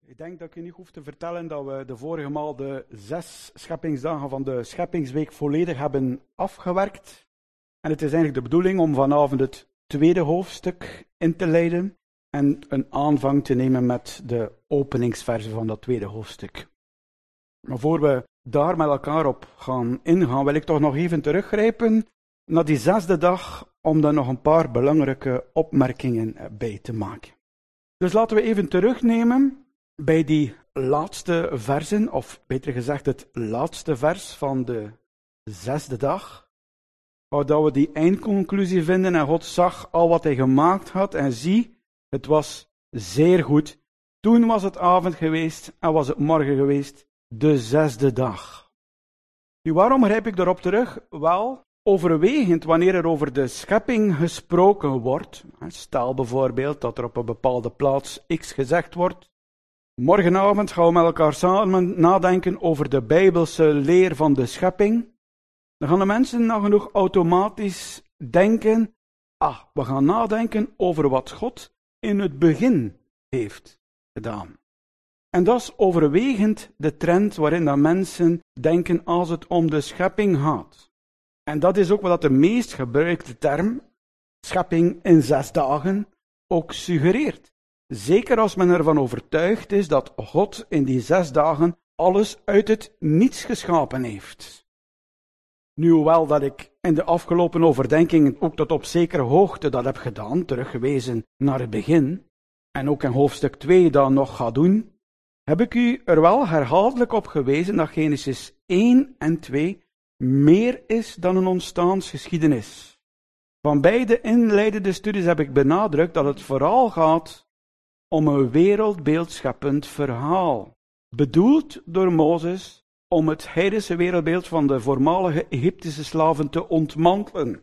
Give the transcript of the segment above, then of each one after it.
Ik denk dat ik je niet hoef te vertellen dat we de vorige maal de 6 scheppingsdagen van de scheppingsweek volledig hebben afgewerkt. En het is eigenlijk de bedoeling om vanavond het tweede hoofdstuk in te leiden en een aanvang te nemen met de openingsverse van dat tweede hoofdstuk. Maar voor we daar met elkaar op gaan ingaan, wil ik toch nog even teruggrijpen naar die 6e dag om daar nog een paar belangrijke opmerkingen bij te maken. Dus laten we even terugnemen bij die laatste versen, of beter gezegd het laatste vers van de 6e dag, waar we die eindconclusie vinden en God zag al wat hij gemaakt had en zie, het was zeer goed. Toen was het avond geweest en was het morgen geweest, de 6e dag. Nu, waarom grijp ik daarop terug? Wel, overwegend wanneer er over de schepping gesproken wordt, stel bijvoorbeeld dat er op een bepaalde plaats X gezegd wordt, morgenavond gaan we met elkaar samen nadenken over de Bijbelse leer van de schepping. Dan gaan de mensen nagenoeg automatisch denken, we gaan nadenken over wat God in het begin heeft gedaan. En dat is overwegend de trend waarin dat mensen denken als het om de schepping gaat. En dat is ook wat de meest gebruikte term, schepping in 6 dagen, ook suggereert. Zeker als men ervan overtuigd is dat God in die 6 dagen alles uit het niets geschapen heeft. Nu, hoewel dat ik in de afgelopen overdenkingen ook tot op zekere hoogte dat heb gedaan, teruggewezen naar het begin, en ook in hoofdstuk 2 dat nog ga doen, heb ik u er wel herhaaldelijk op gewezen dat Genesis 1 en 2 meer is dan een ontstaansgeschiedenis. Van beide inleidende studies heb ik benadrukt dat het vooral gaat om een wereldbeeldscheppend verhaal, bedoeld door Mozes om het heidense wereldbeeld van de voormalige Egyptische slaven te ontmantelen.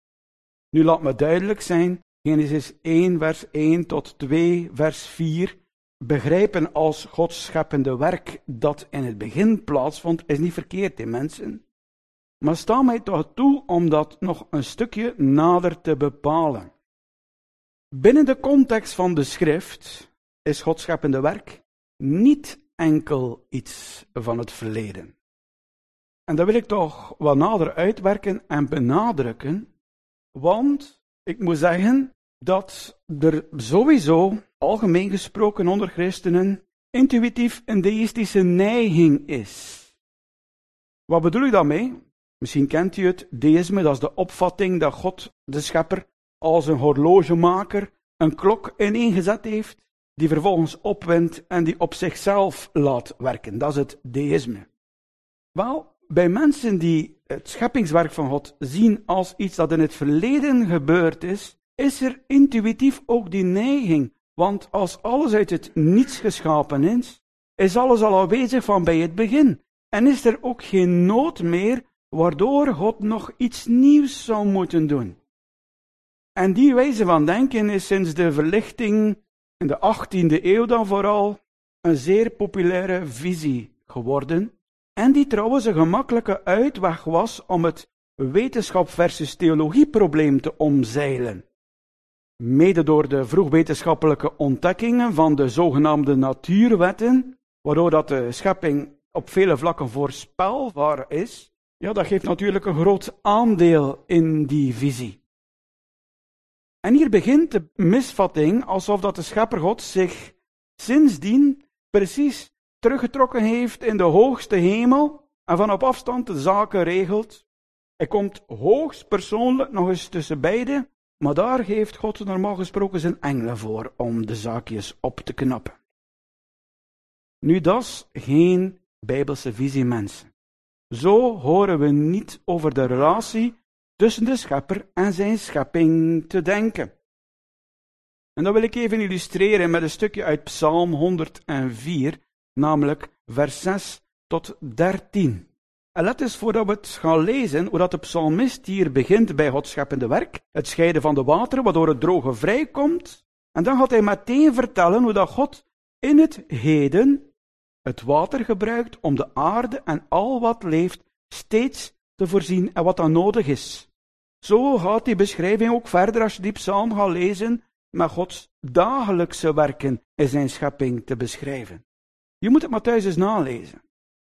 Nu laat me duidelijk zijn, Genesis 1 vers 1 tot 2 vers 4, begrijpen als Gods scheppende werk dat in het begin plaatsvond, is niet verkeerd in mensen. Maar sta mij toch toe om dat nog een stukje nader te bepalen. Binnen de context van de schrift is Gods scheppende werk niet enkel iets van het verleden. En dat wil ik toch wat nader uitwerken en benadrukken, want ik moet zeggen dat er sowieso, algemeen gesproken onder christenen, intuïtief een deïstische neiging is. Wat bedoel ik daarmee? Misschien kent u het deïsme, dat is de opvatting dat God, de schepper, als een horlogemaker een klok ineengezet heeft, die vervolgens opwindt en die op zichzelf laat werken. Dat is het deïsme. Wel, bij mensen die het scheppingswerk van God zien als iets dat in het verleden gebeurd is er intuïtief ook die neiging. Want als alles uit het niets geschapen is alles al aanwezig van bij het begin. En is er ook geen nood meer waardoor God nog iets nieuws zou moeten doen. En die wijze van denken is sinds de verlichting in de 18e eeuw dan vooral een zeer populaire visie geworden. En die trouwens een gemakkelijke uitweg was om het wetenschap versus theologie probleem te omzeilen. Mede door de vroegwetenschappelijke ontdekkingen van de zogenaamde natuurwetten, waardoor dat de schepping op vele vlakken voorspelbaar is, ja, dat geeft natuurlijk een groot aandeel in die visie. En hier begint de misvatting alsof dat de schepper God zich sindsdien precies teruggetrokken heeft in de hoogste hemel en van op afstand de zaken regelt. Hij komt hoogst persoonlijk nog eens tussen beiden, maar daar geeft God normaal gesproken zijn engelen voor om de zaakjes op te knappen. Nu, dat is geen Bijbelse visie, mensen. Zo horen we niet over de relatie tussen de schepper en zijn schepping te denken. En dat wil ik even illustreren met een stukje uit Psalm 104, namelijk vers 6 tot 13. En let eens voordat we het gaan lezen, hoe dat de psalmist hier begint bij Gods scheppende werk, het scheiden van de wateren, waardoor het droge vrijkomt. En dan gaat hij meteen vertellen hoe dat God in het heden het water gebruikt om de aarde en al wat leeft steeds te voorzien en wat dan nodig is. Zo gaat die beschrijving ook verder als je die psalm gaat lezen, met Gods dagelijkse werken in zijn schepping te beschrijven. Je moet het maar thuis eens nalezen.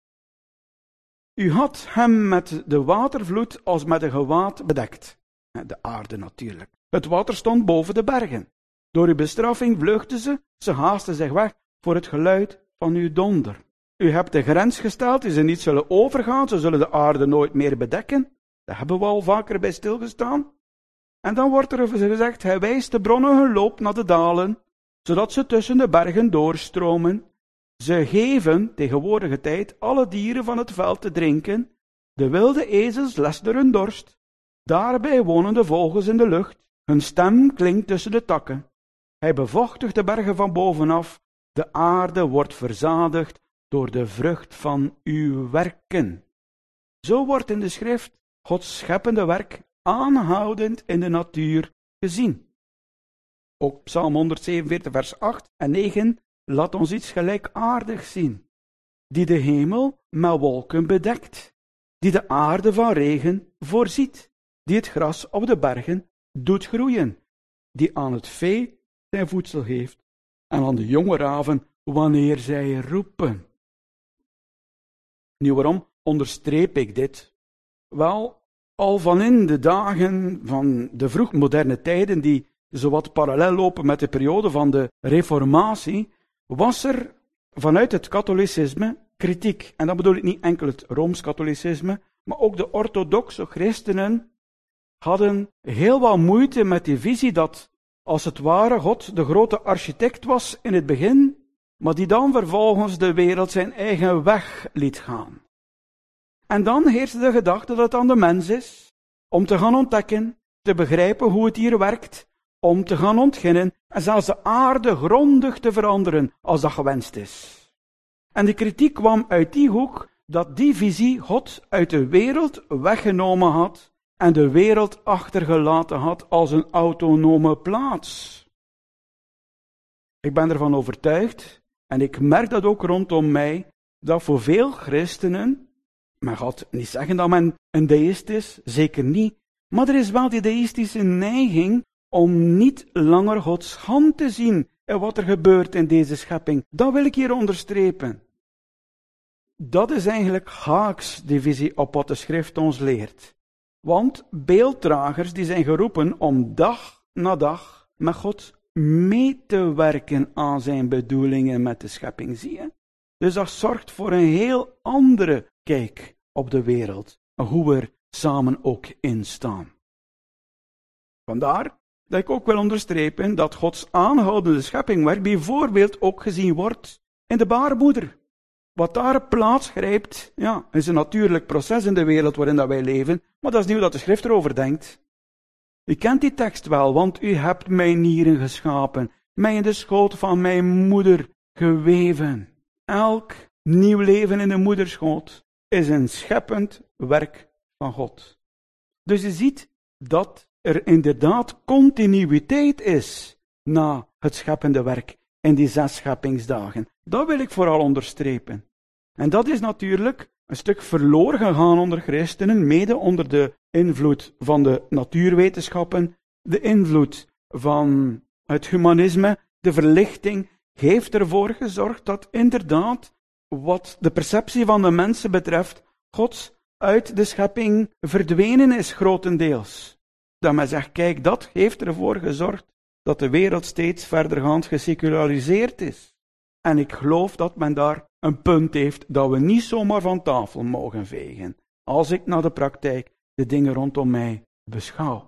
U had hem met de watervloed als met een gewaad bedekt. De aarde natuurlijk. Het water stond boven de bergen. Door uw bestraffing vluchtten ze haasten zich weg voor het geluid van uw donder. U hebt de grens gesteld die ze niet zullen overgaan, ze zullen de aarde nooit meer bedekken. Daar hebben we al vaker bij stilgestaan. En dan wordt er gezegd, hij wijst de bronnen hun loop naar de dalen, zodat ze tussen de bergen doorstromen. Ze geven, tegenwoordige tijd, alle dieren van het veld te drinken. De wilde ezels lesten hun dorst. Daarbij wonen de vogels in de lucht. Hun stem klinkt tussen de takken. Hij bevochtigt de bergen van bovenaf. De aarde wordt verzadigd door de vrucht van uw werken. Zo wordt in de schrift Gods scheppende werk aanhoudend in de natuur gezien. Ook Psalm 147 vers 8 en 9 laat ons iets gelijkaardigs zien. Die de hemel met wolken bedekt, die de aarde van regen voorziet, die het gras op de bergen doet groeien, die aan het vee zijn voedsel geeft en aan de jonge raven wanneer zij roepen. Nu, waarom onderstreep ik dit? Wel, al van in de dagen van de vroegmoderne tijden, die zowat parallel lopen met de periode van de Reformatie, was er vanuit het katholicisme kritiek. En dan bedoel ik niet enkel het Rooms-katholicisme, maar ook de orthodoxe christenen hadden heel wat moeite met die visie dat als het ware God de grote architect was in het begin, maar die dan vervolgens de wereld zijn eigen weg liet gaan. En dan heerste de gedachte dat het aan de mens is om te gaan ontdekken, te begrijpen hoe het hier werkt, om te gaan ontginnen en zelfs de aarde grondig te veranderen als dat gewenst is. En de kritiek kwam uit die hoek dat die visie God uit de wereld weggenomen had en de wereld achtergelaten had als een autonome plaats. Ik ben ervan overtuigd, en ik merk dat ook rondom mij, dat voor veel christenen, men gaat niet zeggen dat men een deïst is, zeker niet, maar er is wel die deïstische neiging om niet langer Gods hand te zien in wat er gebeurt in deze schepping. Dat wil ik hier onderstrepen. Dat is eigenlijk haaks die visie op wat de schrift ons leert. Want beelddragers die zijn geroepen om dag na dag met God mee te werken aan zijn bedoelingen met de schepping, zie je? Dus dat zorgt voor een heel andere kijk op de wereld, hoe we er samen ook in staan. Vandaar dat ik ook wil onderstrepen dat Gods aanhoudende scheppingwerk bijvoorbeeld ook gezien wordt in de baarmoeder. Wat daar plaats grijpt, ja, is een natuurlijk proces in de wereld waarin dat wij leven, maar dat is niet hoe dat de schrift erover denkt. U kent die tekst wel, want u hebt mijn nieren geschapen, mij in de schoot van mijn moeder geweven. Elk nieuw leven in de moederschoot is een scheppend werk van God. Dus je ziet dat er inderdaad continuïteit is na het scheppende werk in die 6 scheppingsdagen. Dat wil ik vooral onderstrepen. En dat is natuurlijk een stuk verloren gegaan onder christenen, mede onder de invloed van de natuurwetenschappen, de invloed van het humanisme, de verlichting, heeft ervoor gezorgd dat inderdaad, wat de perceptie van de mensen betreft, God uit de schepping verdwenen is grotendeels. Dat men zegt, kijk, dat heeft ervoor gezorgd dat de wereld steeds verdergaand geseculariseerd is. En ik geloof dat men daar een punt heeft dat we niet zomaar van tafel mogen vegen, als ik naar de praktijk de dingen rondom mij beschouw.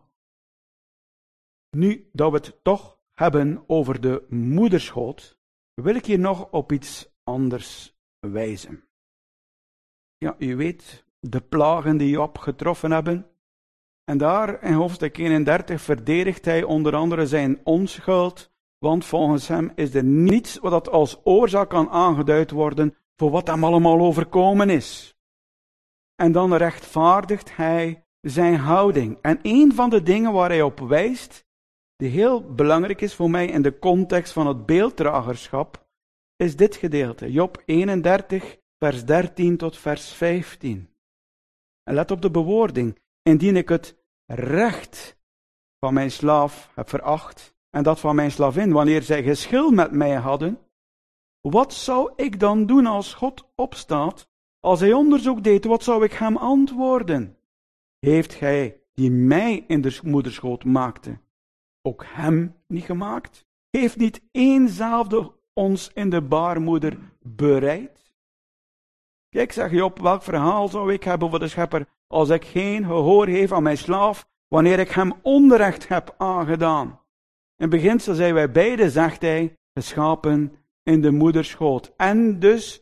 Nu dat we het toch hebben over de moederschoot, wil ik hier nog op iets anders wijzen. Ja, u weet, de plagen die Job getroffen hebben. En daar in hoofdstuk 31 verdedigt hij onder andere zijn onschuld, want volgens hem is er niets wat als oorzaak kan aangeduid worden voor wat hem allemaal overkomen is. En dan rechtvaardigt hij zijn houding. En een van de dingen waar hij op wijst, die heel belangrijk is voor mij in de context van het beelddragerschap, is dit gedeelte. Job 31, vers 13 tot vers 15. En let op de bewoording. Indien ik het recht van mijn slaaf heb veracht, en dat van mijn slavin, wanneer zij geschil met mij hadden, wat zou ik dan doen als God opstaat? Als hij onderzoek deed, wat zou ik hem antwoorden? Heeft gij, die mij in de moederschoot maakte, ook hem niet gemaakt? Heeft niet éénzelfde ons in de baarmoeder bereid? Kijk, zeg Job, welk verhaal zou ik hebben voor de schepper als ik geen gehoor geef aan mijn slaaf, wanneer ik hem onrecht heb aangedaan? In beginsel zijn wij beide, zegt hij, geschapen in de moederschoot. En dus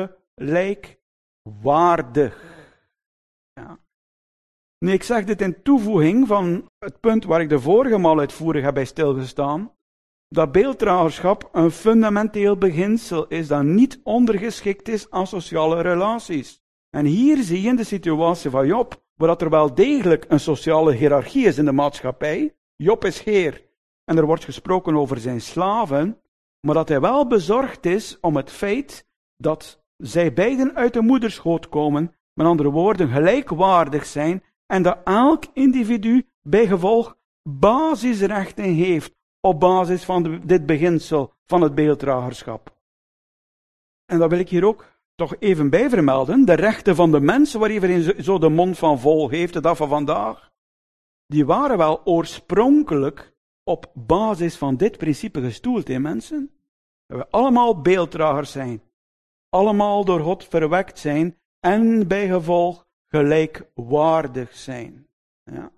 gelijkwaardig. Ja. Nu, ik zeg dit in toevoeging van het punt waar ik de vorige maal uitvoerig heb bij stilgestaan, dat beelddragerschap een fundamenteel beginsel is dat niet ondergeschikt is aan sociale relaties. En hier zie je in de situatie van Job, waar dat er wel degelijk een sociale hiërarchie is in de maatschappij. Job is heer en er wordt gesproken over zijn slaven, maar dat hij wel bezorgd is om het feit dat zij beiden uit de moederschoot komen, met andere woorden gelijkwaardig zijn, en dat elk individu bij gevolg basisrechten heeft op basis van dit beginsel van het beelddragerschap. En dat wil ik hier ook toch even bij vermelden. De rechten van de mensen, waar iedereen zo de mond van vol heeft, de dag van vandaag, die waren wel oorspronkelijk op basis van dit principe gestoeld, hè mensen? Dat we allemaal beelddragers zijn. Allemaal door God verwekt zijn en bij gevolg gelijkwaardig zijn. Ja.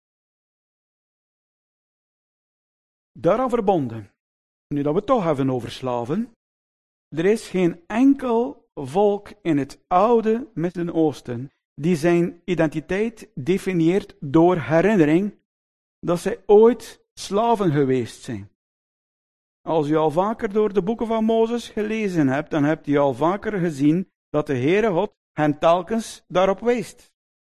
Daaraan verbonden, nu dat we het toch hebben over slaven, er is geen enkel volk in het oude Midden-Oosten die zijn identiteit definieert door herinnering dat zij ooit slaven geweest zijn. Als u al vaker door de boeken van Mozes gelezen hebt, dan hebt u al vaker gezien dat de Heere God hen telkens daarop wijst.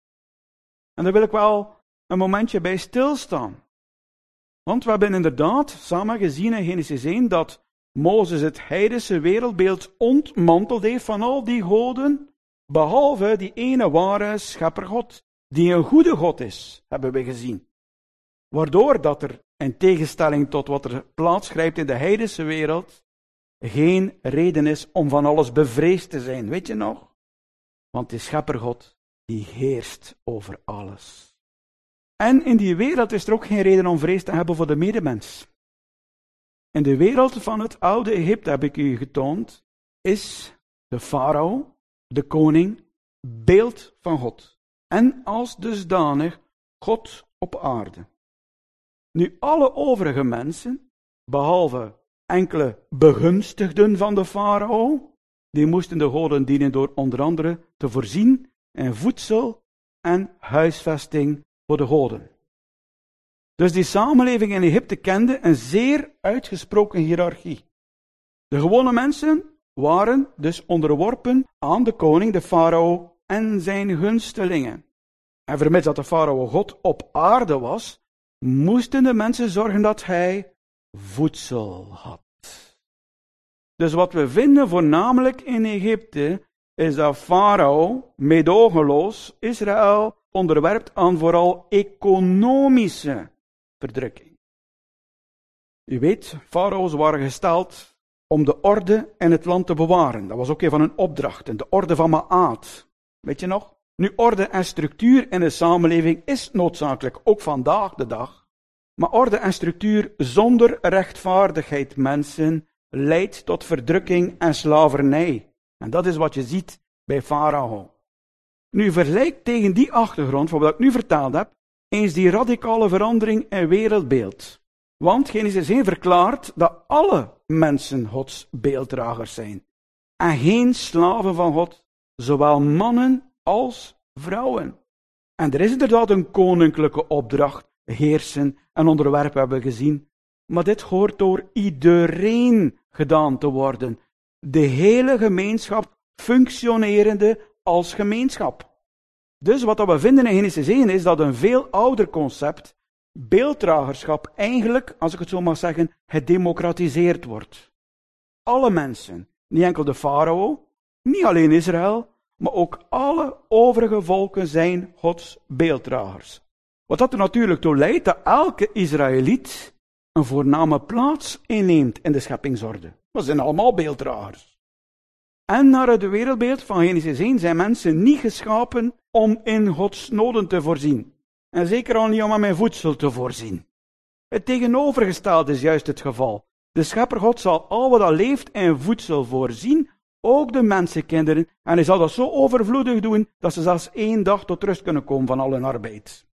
En daar wil ik wel een momentje bij stilstaan. Want we hebben inderdaad samen gezien in Genesis 1 dat Mozes het heidense wereldbeeld ontmanteld heeft van al die goden, behalve die ene ware schepper God, die een goede God is, hebben we gezien. Waardoor dat er, in tegenstelling tot wat er plaatsgrijpt in de heidense wereld, geen reden is om van alles bevreesd te zijn, weet je nog? Want die schepper God, die heerst over alles. En in die wereld is er ook geen reden om vrees te hebben voor de medemens. In de wereld van het oude Egypte, heb ik u getoond, is de farao, de koning, beeld van God. En als dusdanig God op aarde. Nu, alle overige mensen, behalve enkele begunstigden van de farao, die moesten de goden dienen door onder andere te voorzien in voedsel en huisvesting voor de goden. Dus die samenleving in Egypte kende een zeer uitgesproken hiërarchie. De gewone mensen waren dus onderworpen aan de koning, de farao en zijn gunstelingen. En vermits dat de farao God op aarde was, moesten de mensen zorgen dat hij voedsel had. Dus wat we vinden voornamelijk in Egypte, is dat farao meedogenloos Israël onderwerpt aan vooral economische verdrukking. U weet, farao's waren gesteld om de orde in het land te bewaren. Dat was ook een van hun opdrachten, de orde van Ma'at. Weet je nog? Nu, orde en structuur in de samenleving is noodzakelijk, ook vandaag de dag. Maar orde en structuur zonder rechtvaardigheid, mensen, leidt tot verdrukking en slavernij. En dat is wat je ziet bij farao. Nu, vergelijk tegen die achtergrond, van wat ik nu vertaald heb, eens die radicale verandering in wereldbeeld. Want Genesis 1 verklaart dat alle mensen Gods beelddragers zijn. En geen slaven van God, zowel mannen als vrouwen. En er is inderdaad een koninklijke opdracht, heersen en onderwerpen hebben we gezien. Maar dit hoort door iedereen gedaan te worden. De hele gemeenschap functionerende als gemeenschap. Dus wat we vinden in Genesis 1 is dat een veel ouder concept, beelddragerschap, eigenlijk, als ik het zo mag zeggen, gedemocratiseerd wordt. Alle mensen, niet enkel de farao, niet alleen Israël, maar ook alle overige volken zijn Gods beelddragers. Wat dat er natuurlijk toe leidt dat elke Israëliet een voorname plaats inneemt in de scheppingsorde. Dat zijn allemaal beelddragers. En naar het wereldbeeld van Genesis 1 zijn mensen niet geschapen om in Gods noden te voorzien. En zeker al niet om aan mijn voedsel te voorzien. Het tegenovergestelde is juist het geval. De schepper God zal al wat al leeft in voedsel voorzien, ook de mensenkinderen, en hij zal dat zo overvloedig doen, dat ze zelfs 1 dag tot rust kunnen komen van al hun arbeid.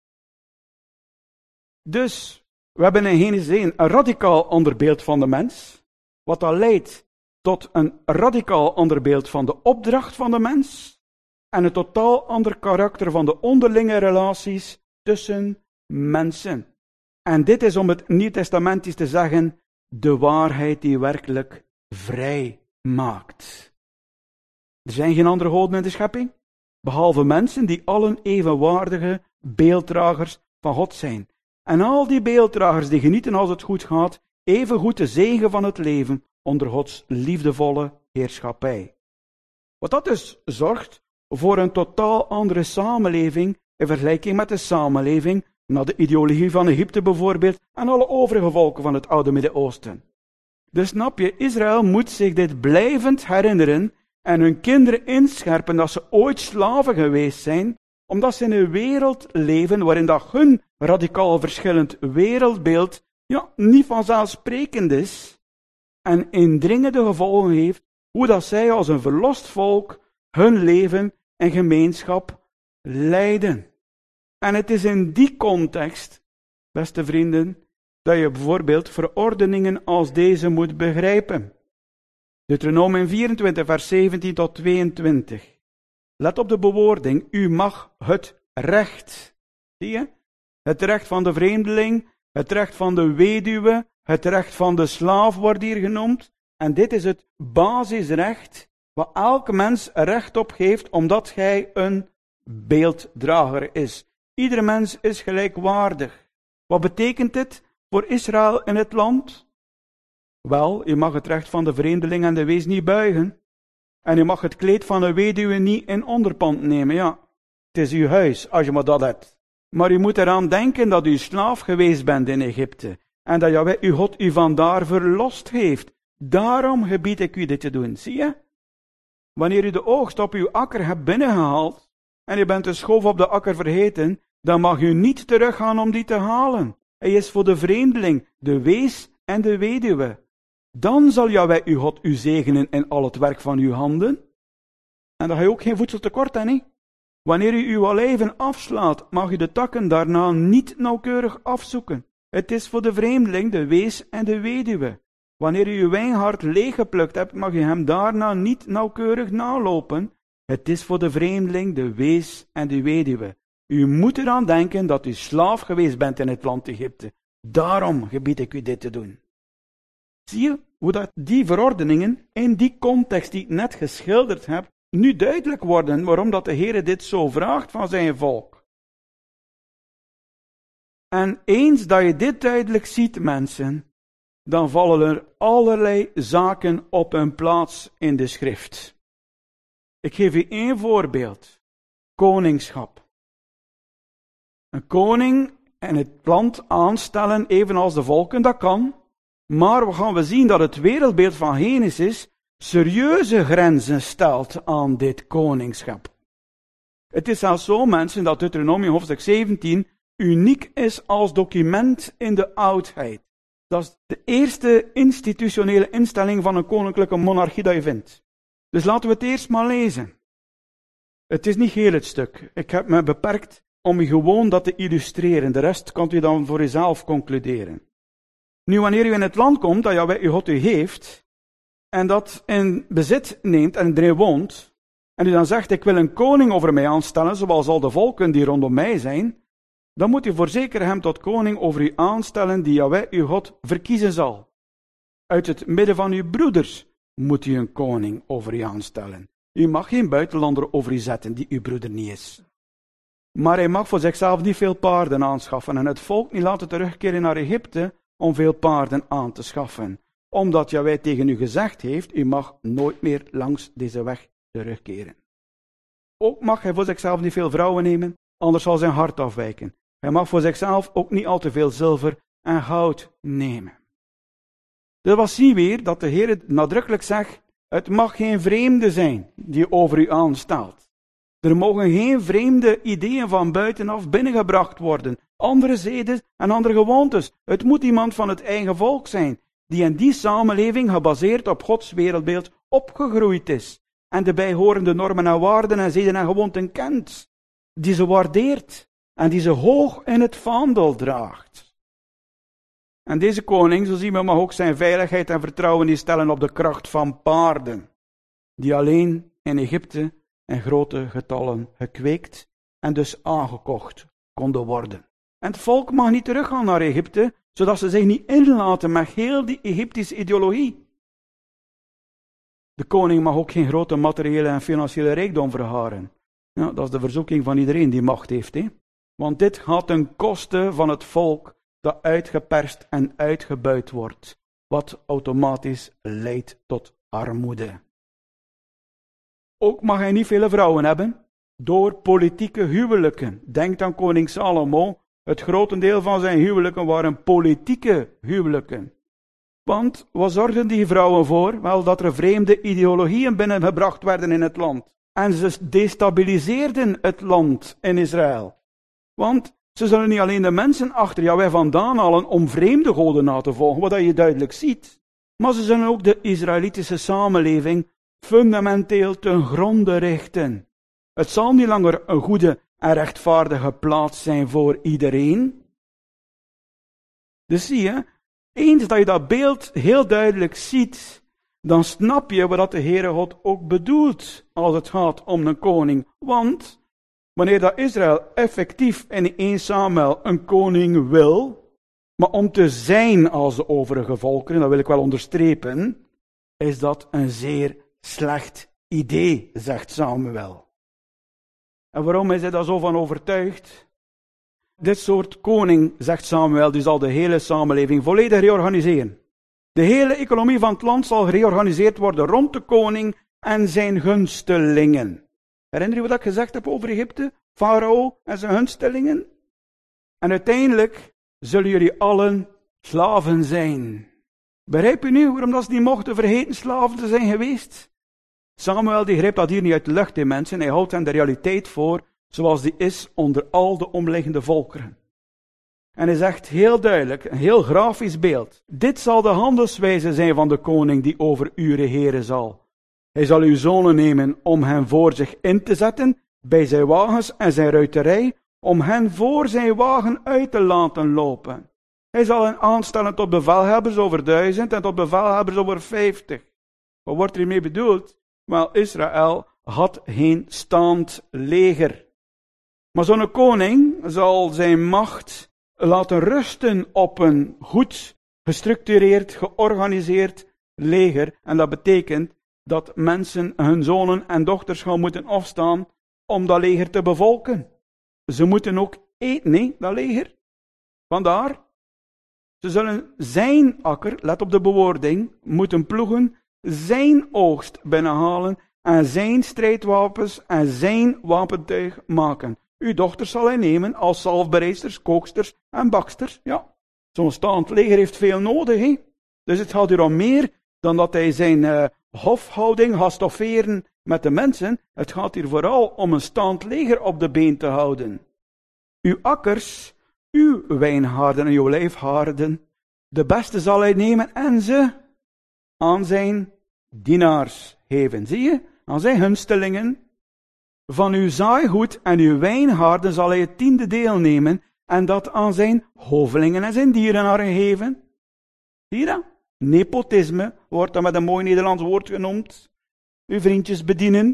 Dus, we hebben in Genesis 1 een radicaal ander beeld van de mens, wat dat leidt tot een radicaal ander beeld van de opdracht van de mens, en een totaal ander karakter van de onderlinge relaties tussen mensen. En dit is, om het Nieuw-testamentisch te zeggen, de waarheid die werkelijk vrij maakt. Er zijn geen andere goden in de schepping, behalve mensen die allen evenwaardige beelddragers van God zijn. En al die beelddragers die genieten als het goed gaat, evengoed de zegen van het leven onder Gods liefdevolle heerschappij. Wat dat dus zorgt voor een totaal andere samenleving in vergelijking met de samenleving naar de ideologie van Egypte bijvoorbeeld en alle overige volken van het oude Midden-Oosten. Dus snap je, Israël moet zich dit blijvend herinneren en hun kinderen inscherpen dat ze ooit slaven geweest zijn, omdat ze in een wereld leven waarin dat hun radicaal verschillend wereldbeeld niet vanzelfsprekend is en indringende gevolgen heeft hoe dat zij als een verlost volk hun leven en gemeenschap leiden. En het is in die context, beste vrienden, dat je bijvoorbeeld verordeningen als deze moet begrijpen. Deuteronomium 24, vers 17 tot 22. Let op de bewoording, u mag het recht. Zie je? Het recht van de vreemdeling, het recht van de weduwe, het recht van de slaaf wordt hier genoemd. En dit is het basisrecht waar elke mens recht op heeft, omdat hij een beelddrager is. Iedere mens is gelijkwaardig. Wat betekent dit voor Israël in het land? Wel, je mag het recht van de vreemdeling en de wees niet buigen. En je mag het kleed van een weduwe niet in onderpand nemen. Ja, het is uw huis, als je maar dat hebt. Maar u moet eraan denken dat u slaaf geweest bent in Egypte. En dat Jahweh, uw God, u vandaar verlost heeft. Daarom gebied ik u dit te doen. Zie je? Wanneer u de oogst op uw akker hebt binnengehaald, en u bent de schoof op de akker vergeten, dan mag u niet teruggaan om die te halen. Hij is voor de vreemdeling, de wees en de weduwe. Dan zal Jahweh uw God u zegenen in al het werk van uw handen. En dan ga je ook geen voedseltekort hebben, niet? Wanneer u uw olijven afslaat, mag u de takken daarna niet nauwkeurig afzoeken. Het is voor de vreemdeling, de wees en de weduwe. Wanneer u uw wijngaard leeggeplukt hebt, mag u hem daarna niet nauwkeurig nalopen. Het is voor de vreemdeling, de wees en de weduwe. U moet eraan denken dat u slaaf geweest bent in het land Egypte. Daarom gebied ik u dit te doen. Zie je hoe dat die verordeningen in die context die ik net geschilderd heb, nu duidelijk worden waarom dat de Heere dit zo vraagt van zijn volk. En eens dat je dit duidelijk ziet, mensen, dan vallen er allerlei zaken op hun plaats in de schrift. Ik geef u 1 voorbeeld. Koningschap. Een koning en het land aanstellen, evenals de volken, dat kan. Maar we gaan zien dat het wereldbeeld van Genesis serieuze grenzen stelt aan dit koningschap. Het is zelfs zo, mensen, dat Deuteronomium hoofdstuk 17 uniek is als document in de oudheid. Dat is de eerste institutionele instelling van een koninklijke monarchie dat je vindt. Dus laten we het eerst maar lezen. Het is niet heel het stuk. Ik heb me beperkt om u gewoon dat te illustreren. De rest kunt u dan voor uzelf concluderen. Nu, wanneer u in het land komt dat Jahweh uw God u heeft, en dat in bezit neemt en erin woont, en u dan zegt, ik wil een koning over mij aanstellen, zoals al de volken die rondom mij zijn, dan moet u voorzeker hem tot koning over u aanstellen die Jahweh uw God verkiezen zal. Uit het midden van uw broeders moet u een koning over u aanstellen. U mag geen buitenlander over u zetten die uw broeder niet is. Maar hij mag voor zichzelf niet veel paarden aanschaffen en het volk niet laten terugkeren naar Egypte om veel paarden aan te schaffen. Omdat Jahweh tegen u gezegd heeft, u mag nooit meer langs deze weg terugkeren. Ook mag hij voor zichzelf niet veel vrouwen nemen, anders zal zijn hart afwijken. Hij mag voor zichzelf ook niet al te veel zilver en goud nemen. Dus wat zie je weer? Dat de Heer nadrukkelijk zegt, het mag geen vreemde zijn die over u aanstaat. Er mogen geen vreemde ideeën van buitenaf binnengebracht worden. Andere zeden en andere gewoontes. Het moet iemand van het eigen volk zijn, die in die samenleving gebaseerd op Gods wereldbeeld opgegroeid is. En de bijhorende normen en waarden en zeden en gewoonten kent. Die ze waardeert en die ze hoog in het vaandel draagt. En deze koning, zo zien we, mag ook zijn veiligheid en vertrouwen instellen op de kracht van paarden, die alleen in Egypte in grote getallen gekweekt en dus aangekocht konden worden. En het volk mag niet teruggaan naar Egypte, zodat ze zich niet inlaten met heel die Egyptische ideologie. De koning mag ook geen grote materiële en financiële rijkdom vergaren. Ja, dat is de verzoeking van iedereen die macht heeft. Want dit gaat ten koste van het volk dat uitgeperst en uitgebuit wordt, wat automatisch leidt tot armoede. Ook mag hij niet vele vrouwen hebben, door politieke huwelijken. Denk aan koning Salomo, het grotendeel van zijn huwelijken waren politieke huwelijken. Want wat zorgden die vrouwen voor? Wel, dat er vreemde ideologieën binnengebracht werden in het land. En ze destabiliseerden het land in Israël. Want ze zullen niet alleen de mensen achter Jahweh vandaan halen om vreemde goden na te volgen, wat je duidelijk ziet. Maar ze zullen ook de Israëlitische samenleving fundamenteel ten gronde richten. Het zal niet langer een goede en rechtvaardige plaats zijn voor iedereen. Dus zie je, eens dat je dat beeld heel duidelijk ziet, dan snap je wat de Heere God ook bedoelt als het gaat om een koning. Want wanneer dat Israël effectief in 1 Samuel een koning wil, maar om te zijn als de overige volkeren, dat wil ik wel onderstrepen, is dat een zeer slecht idee, zegt Samuel. En waarom is hij daar zo van overtuigd? Dit soort koning, zegt Samuel, die zal de hele samenleving volledig reorganiseren. De hele economie van het land zal gereorganiseerd worden rond de koning en zijn gunstelingen. Herinner je wat ik gezegd heb over Egypte? Farao en zijn gunstelingen? En uiteindelijk zullen jullie allen slaven zijn. Begrijp je nu waarom dat ze niet mochten vergeten slaven te zijn geweest? Samuel die grijpt dat hier niet uit de lucht in mensen. Hij houdt hen de realiteit voor zoals die is onder al de omliggende volkeren. En hij zegt heel duidelijk, een heel grafisch beeld. Dit zal de handelswijze zijn van de koning die over u regeren zal. Hij zal uw zonen nemen om hen voor zich in te zetten bij zijn wagens en zijn ruiterij, om hen voor zijn wagen uit te laten lopen. Hij zal hen aanstellen tot bevelhebbers over 1000 en tot bevelhebbers over 50. Wat wordt er hiermee bedoeld? Wel, Israël had geen staand leger. Maar zo'n koning zal zijn macht laten rusten op een goed gestructureerd, georganiseerd leger. En dat betekent dat mensen hun zonen en dochters gaan moeten afstaan om dat leger te bevolken. Ze moeten ook eten, nee, dat leger. Vandaar, ze zullen zijn akker, let op de bewoording, moeten ploegen, zijn oogst binnenhalen en zijn strijdwapens en zijn wapentuig maken. Uw dochters zal hij nemen als zalfbereidsters, kooksters en baksters. Ja, zo'n staand leger heeft veel nodig. Hè? Dus het gaat hier om meer dan dat hij zijn hofhouding gaat stofferen met de mensen. Het gaat hier vooral om een staand leger op de been te houden. Uw akkers, uw wijnhaarden en uw olijfhaarden, de beste zal hij nemen en ze aan zijn dienaars geven. Zie je? Aan zijn gunstelingen. Van uw zaaigoed en uw wijnhaarden zal hij het 10e deel nemen en dat aan zijn hovelingen en zijn dierenarren geven. Zie je dat? Nepotisme wordt dan met een mooi Nederlands woord genoemd. Uw vriendjes bedienen.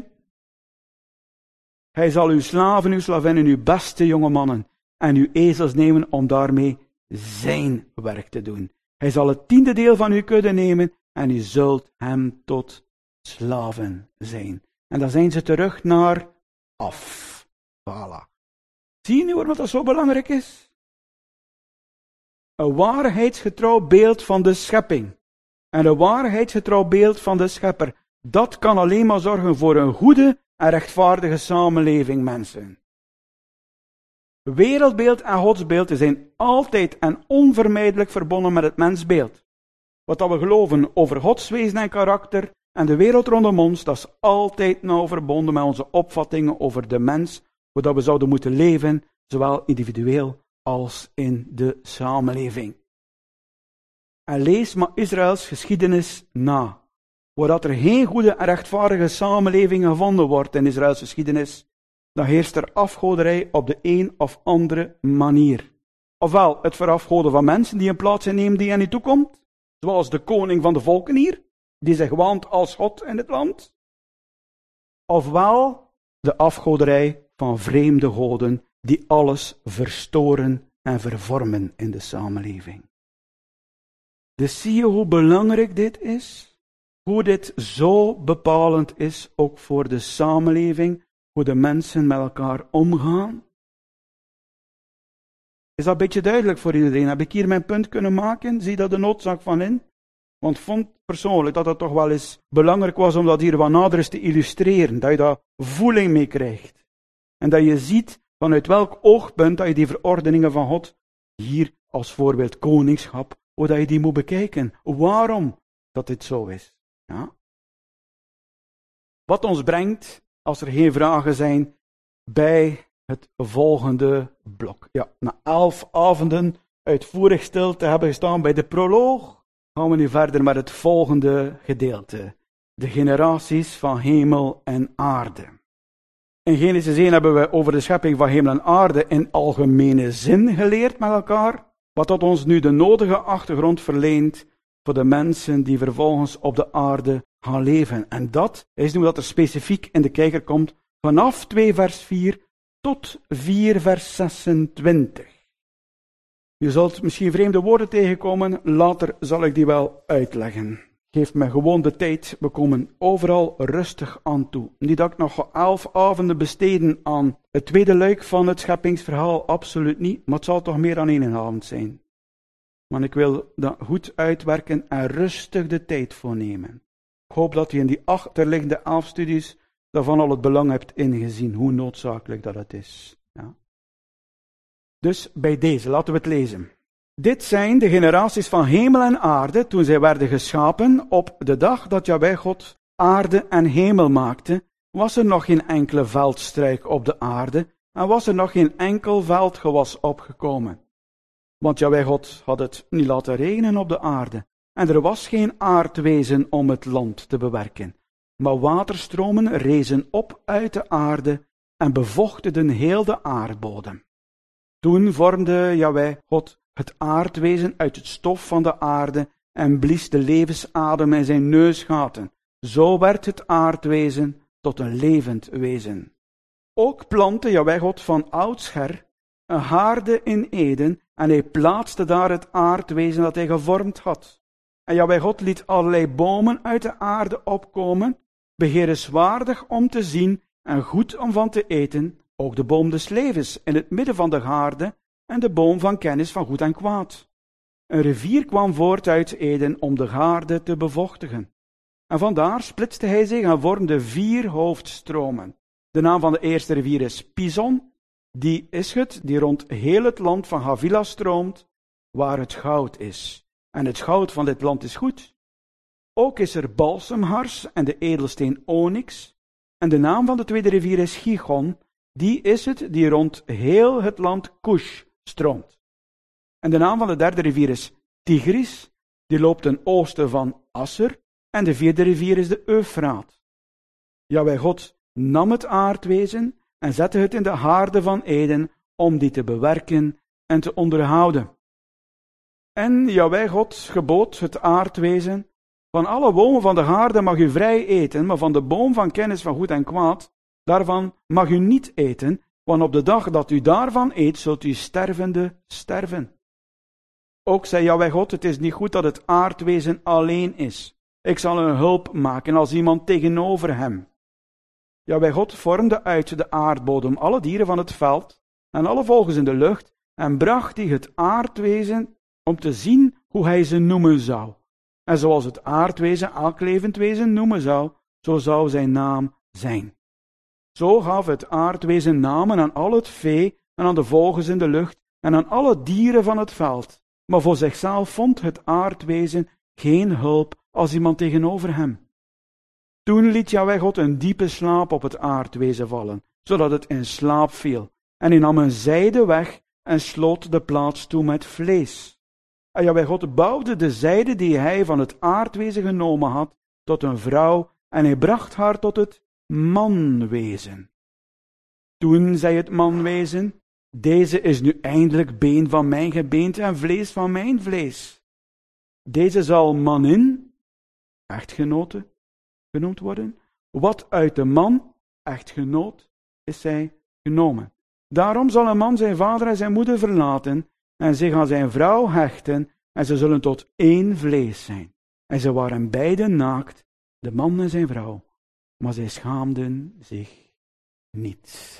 Hij zal uw slaven, uw slavinnen, uw beste jonge mannen en uw ezels nemen om daarmee zijn werk te doen. Hij zal het 10e deel van uw kudde nemen en u zult hem tot slaven zijn. En dan zijn ze terug naar af. Voilà. Zie je nu waarom dat zo belangrijk is? Een waarheidsgetrouw beeld van de schepping. En een waarheidsgetrouw beeld van de schepper. Dat kan alleen maar zorgen voor een goede en rechtvaardige samenleving, mensen. Wereldbeeld en godsbeeld zijn altijd en onvermijdelijk verbonden met het mensbeeld. Wat dat we geloven over Gods wezen en karakter en de wereld rondom ons, dat is altijd nauw verbonden met onze opvattingen over de mens, hoe dat we zouden moeten leven, zowel individueel als in de samenleving. En lees maar Israëls geschiedenis na, waar dat er geen goede en rechtvaardige samenleving gevonden wordt in Israëls geschiedenis, dan heerst er afgoderij op de een of andere manier. Ofwel het verafgoden van mensen die een plaats innemen die hen niet toekomt, zoals de koning van de volken hier, die zich waant als God in het land. Ofwel de afgoderij van vreemde goden die alles verstoren en vervormen in de samenleving. Dus zie je hoe belangrijk dit is? Hoe dit zo bepalend is ook voor de samenleving, hoe de mensen met elkaar omgaan? Is dat een beetje duidelijk voor iedereen? Heb ik hier mijn punt kunnen maken? Zie je daar de noodzaak van in? Want ik vond persoonlijk dat het toch wel eens belangrijk was om dat hier wat nader eens te illustreren. Dat je daar voeling mee krijgt. En dat je ziet vanuit welk oogpunt dat je die verordeningen van God, hier als voorbeeld koningschap, hoe dat je die moet bekijken. Waarom dat dit zo is. Ja? Wat ons brengt, als er geen vragen zijn, bij het volgende blok. Ja, na 11 avonden uitvoerig stil te hebben gestaan bij de proloog, gaan we nu verder met het volgende gedeelte. De generaties van hemel en aarde. In Genesis 1 hebben we over de schepping van hemel en aarde in algemene zin geleerd met elkaar, wat dat ons nu de nodige achtergrond verleent voor de mensen die vervolgens op de aarde gaan leven. En dat is nu wat er specifiek in de kijker komt vanaf 2 vers 4 tot 4 vers 26. Je zult misschien vreemde woorden tegenkomen, later zal ik die wel uitleggen. Geef me gewoon de tijd, we komen overal rustig aan toe. Niet dat ik nog 11 avonden besteden aan het tweede luik van het scheppingsverhaal, absoluut niet, maar het zal toch meer dan 1 avond zijn. Maar ik wil dat goed uitwerken en rustig de tijd voor nemen. Ik hoop dat je in die achterliggende 11 studies daarvan al het belang hebt ingezien, hoe noodzakelijk dat het is. Ja. Dus bij deze, laten we het lezen. Dit zijn de generaties van hemel en aarde, toen zij werden geschapen, op de dag dat Jahweh God aarde en hemel maakte, was er nog geen enkele veldstruik op de aarde, en was er nog geen enkel veldgewas opgekomen. Want Jahweh God had het niet laten regenen op de aarde, en er was geen aardwezen om het land te bewerken. Maar waterstromen rezen op uit de aarde en bevochtigden heel de aardbodem. Toen vormde Jahweh God het aardwezen uit het stof van de aarde en blies de levensadem in zijn neusgaten. Zo werd het aardwezen tot een levend wezen. Ook plantte Jahweh God van oudsher een haarde in Eden en hij plaatste daar het aardwezen dat hij gevormd had. En Jahweh God liet allerlei bomen uit de aarde opkomen, begeerenswaardig om te zien en goed om van te eten, ook de boom des levens in het midden van de haarde en de boom van kennis van goed en kwaad. Een rivier kwam voort uit Eden om de haarde te bevochtigen. En vandaar splitste hij zich en vormde 4 hoofdstromen. De naam van de eerste rivier is Pison, die is het die rond heel het land van Havila stroomt, waar het goud is. En het goud van dit land is goed. Ook is er balsemhars en de edelsteen onyx. En de naam van de tweede rivier is Gigon, die is het die rond heel het land Cush stroomt. En de naam van de derde rivier is Tigris, die loopt ten oosten van Asser. En de vierde rivier is de Eufraat. Jahweh God nam het aardwezen en zette het in de haarde van Eden om die te bewerken en te onderhouden. En Jahweh God gebood het aardwezen: van alle bomen van de haarde mag u vrij eten, maar van de boom van kennis van goed en kwaad, daarvan mag u niet eten, want op de dag dat u daarvan eet, zult u stervende sterven. Ook zei Jahweh God: het is niet goed dat het aardwezen alleen is. Ik zal een hulp maken als iemand tegenover hem. Jahweh God vormde uit de aardbodem alle dieren van het veld en alle vogels in de lucht en bracht die het aardwezen om te zien hoe hij ze noemen zou. En zoals het aardwezen elk levend wezen noemen zou, zo zou zijn naam zijn. Zo gaf het aardwezen namen aan al het vee en aan de vogels in de lucht en aan alle dieren van het veld. Maar voor zichzelf vond het aardwezen geen hulp als iemand tegenover hem. Toen liet Jahweh God een diepe slaap op het aardwezen vallen, zodat het in slaap viel. En hij nam een zijde weg en sloot de plaats toe met vlees. En Jahweh God bouwde de zijde die hij van het aardwezen genomen had, tot een vrouw, en hij bracht haar tot het manwezen. Toen zei het manwezen: deze is nu eindelijk been van mijn gebeente en vlees van mijn vlees. Deze zal manin, echtgenote, genoemd worden. Wat uit de man, echtgenoot, is zij genomen. Daarom zal een man zijn vader en zijn moeder verlaten en zich aan zijn vrouw hechten en ze zullen tot één vlees zijn. En ze waren beiden naakt, de man en zijn vrouw, maar zij schaamden zich niet.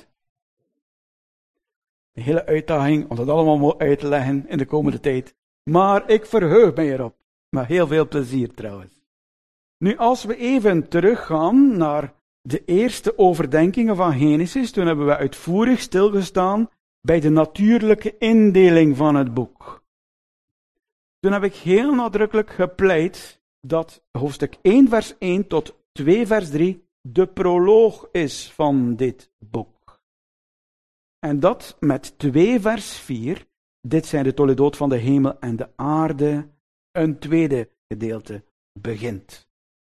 Een hele uitdaging om dat allemaal uit te leggen in de komende tijd. Maar ik verheug me erop. Met heel veel plezier trouwens. Nu, als we even teruggaan naar de eerste overdenkingen van Genesis, toen hebben we uitvoerig stilgestaan bij de natuurlijke indeling van het boek. Toen heb ik heel nadrukkelijk gepleit dat hoofdstuk 1 vers 1 tot 2 vers 3 de proloog is van dit boek. En dat met 2 vers 4, dit zijn de toledoot van de hemel en de aarde, een tweede gedeelte begint.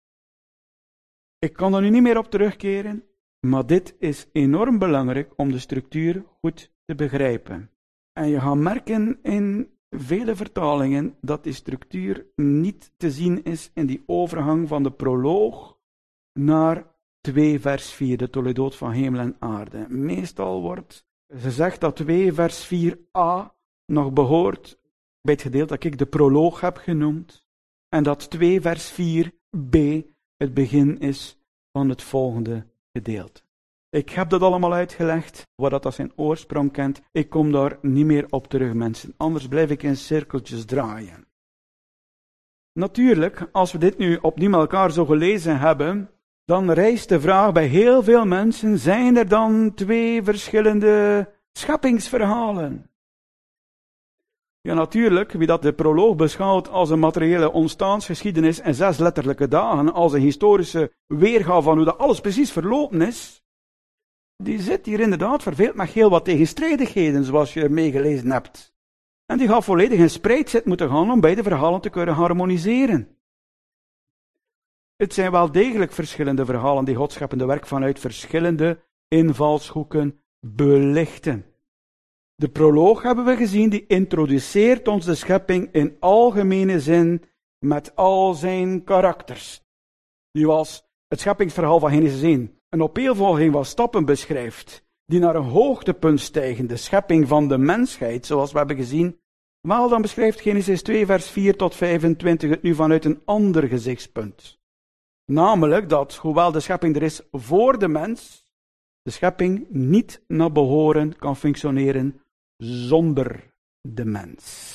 Ik kan er nu niet meer op terugkeren, maar dit is enorm belangrijk om de structuur goed te begrijpen. En je gaat merken in vele vertalingen dat die structuur niet te zien is in die overgang van de proloog naar 2 vers 4, de toledoot van hemel en aarde. Meestal wordt gezegd dat 2 vers 4a nog behoort bij het gedeelte dat ik de proloog heb genoemd, en dat 2 vers 4b het begin is van het volgende gedeelte. Ik heb dat allemaal uitgelegd, waar dat zijn oorsprong kent. Ik kom daar niet meer op terug, mensen. Anders blijf ik in cirkeltjes draaien. Natuurlijk, als we dit nu opnieuw met elkaar zo gelezen hebben, dan rijst de vraag bij heel veel mensen: zijn er dan 2 verschillende scheppingsverhalen? Ja, natuurlijk, wie dat de proloog beschouwt als een materiële ontstaansgeschiedenis en 6 letterlijke dagen, als een historische weergave van hoe dat alles precies verlopen is, die zit hier inderdaad verveeld met heel wat tegenstrijdigheden, zoals je meegelezen hebt. En die gaat volledig in strijd moeten gaan om beide verhalen te kunnen harmoniseren. Het zijn wel degelijk verschillende verhalen die Gods scheppende werk vanuit verschillende invalshoeken belichten. De proloog hebben we gezien, die introduceert ons de schepping in algemene zin met al zijn karakters. Die was het scheppingsverhaal van Genesis 1 een opeenvolging van stappen beschrijft, die naar een hoogtepunt stijgen, de schepping van de mensheid, zoals we hebben gezien. Wel, dan beschrijft Genesis 2 vers 4 tot 25 het nu vanuit een ander gezichtspunt. Namelijk dat, hoewel de schepping er is voor de mens, de schepping niet naar behoren kan functioneren zonder de mens.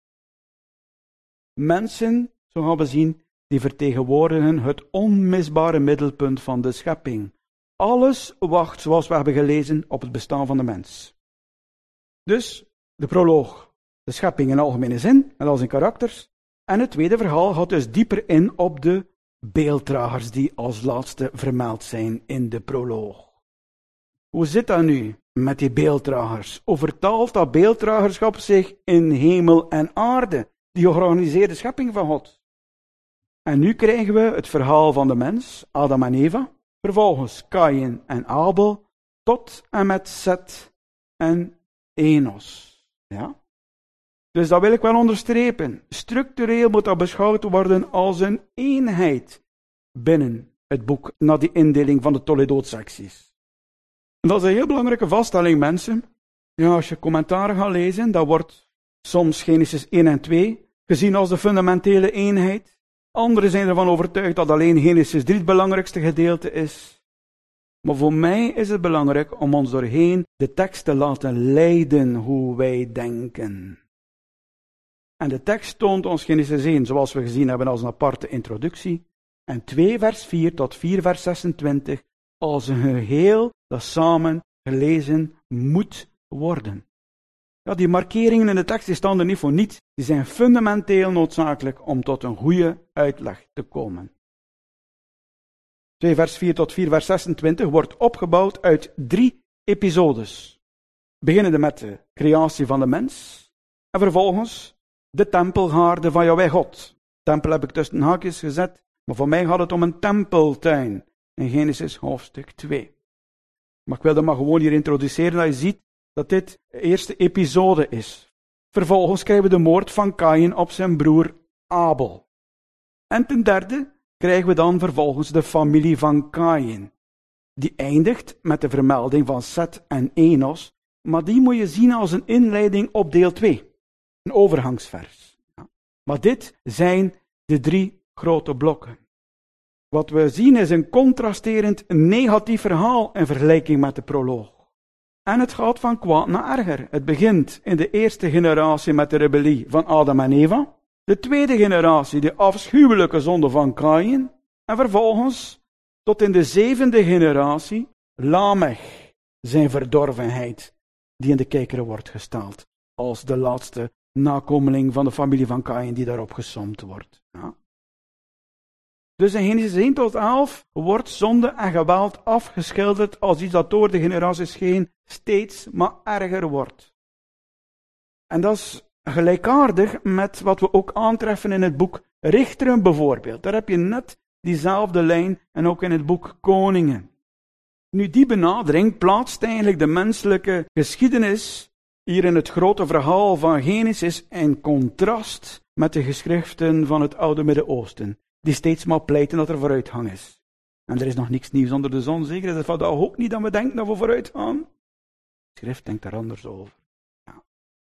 Mensen, zo gaan we zien, die vertegenwoordigen het onmisbare middelpunt van de schepping. Alles wacht, zoals we hebben gelezen, op het bestaan van de mens. Dus de proloog, de schepping in algemene zin, en al zijn karakters. En het tweede verhaal gaat dus dieper in op de beelddragers die als laatste vermeld zijn in de proloog. Hoe zit dat nu met die beelddragers? Hoe vertaalt dat beelddragerschap zich in hemel en aarde, die georganiseerde schepping van God? En nu krijgen we het verhaal van de mens, Adam en Eva, vervolgens Kaïn en Abel, tot en met Set en Enos. Ja? Dus dat wil ik wel onderstrepen. Structureel moet dat beschouwd worden als een eenheid binnen het boek, na die indeling van de Toledoot-secties. Dat is een heel belangrijke vaststelling, mensen. Ja, als je commentaren gaat lezen, dan wordt soms Genesis 1 en 2 gezien als de fundamentele eenheid. Anderen zijn ervan overtuigd dat alleen Genesis 3 het belangrijkste gedeelte is. Maar voor mij is het belangrijk om ons doorheen de tekst te laten leiden hoe wij denken. En de tekst toont ons Genesis 1, zoals we gezien hebben, als een aparte introductie. En 2 vers 4 tot 4 vers 26 als een geheel dat samen gelezen moet worden. Ja, die markeringen in de tekst die staan er niet voor niets. Die zijn fundamenteel noodzakelijk om tot een goede uitleg te komen. 2 vers 4 tot 4 vers 26 wordt opgebouwd uit 3 episodes. Beginnende met de creatie van de mens. En vervolgens de tempelgaarde van Jahweh God. Tempel heb ik tussen haakjes gezet. Maar voor mij gaat het om een tempeltuin. In Genesis hoofdstuk 2. Maar ik wil dat maar gewoon hier introduceren, dat je ziet dat dit de eerste episode is. Vervolgens krijgen we de moord van Kaïn op zijn broer Abel. En ten derde krijgen we dan vervolgens de familie van Kaïn. Die eindigt met de vermelding van Set en Enos, maar die moet je zien als een inleiding op deel 2. Een overgangsvers. Maar dit zijn de 3 grote blokken. Wat we zien is een contrasterend negatief verhaal in vergelijking met de proloog. En het gaat van kwaad naar erger. Het begint in de eerste generatie met de rebellie van Adam en Eva. De tweede generatie, de afschuwelijke zonde van Kaïn. En vervolgens tot in de 7e generatie, Lamech, zijn verdorvenheid, die in de kijker wordt gesteld. Als de laatste nakomeling van de familie van Kaïn die daarop gesomd wordt. Ja. Dus in Genesis 1 tot 11 wordt zonde en geweld afgeschilderd als iets dat door de generaties heen steeds maar erger wordt. En dat is gelijkaardig met wat we ook aantreffen in het boek Richteren bijvoorbeeld. Daar heb je net diezelfde lijn en ook in het boek Koningen. Nu, die benadering plaatst eigenlijk de menselijke geschiedenis hier in het grote verhaal van Genesis in contrast met de geschriften van het oude Midden-Oosten, die steeds maar pleiten dat er vooruitgang is. En er is nog niks nieuws onder de zon, zeker? Dat is vandaag ook niet dat we denken dat we vooruit gaan. De schrift denkt daar anders over. Ja.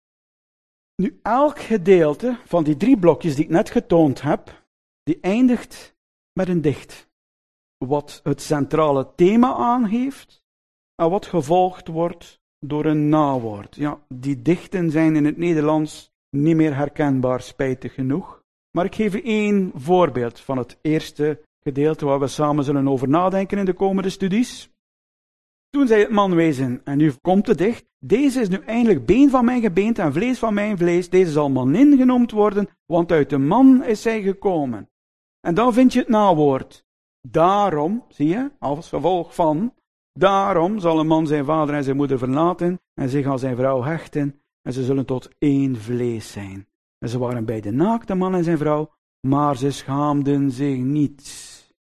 Nu, elk gedeelte van die 3 blokjes die ik net getoond heb, die eindigt met een dicht. Wat het centrale thema aangeeft en wat gevolgd wordt door een nawoord. Ja, die dichten zijn in het Nederlands niet meer herkenbaar, spijtig genoeg. Maar ik geef u 1 voorbeeld van het eerste gedeelte waar we samen zullen over nadenken in de komende studies. Toen zei het manwezen, en nu komt het dicht, deze is nu eindelijk been van mijn gebeente en vlees van mijn vlees, deze zal manin genoemd worden, want uit de man is zij gekomen. En dan vind je het nawoord. Daarom, zie je, als gevolg van, daarom zal een man zijn vader en zijn moeder verlaten en zich aan zijn vrouw hechten en ze zullen tot 1 vlees zijn. En ze waren beide naakt, de man en zijn vrouw, maar ze schaamden zich niet.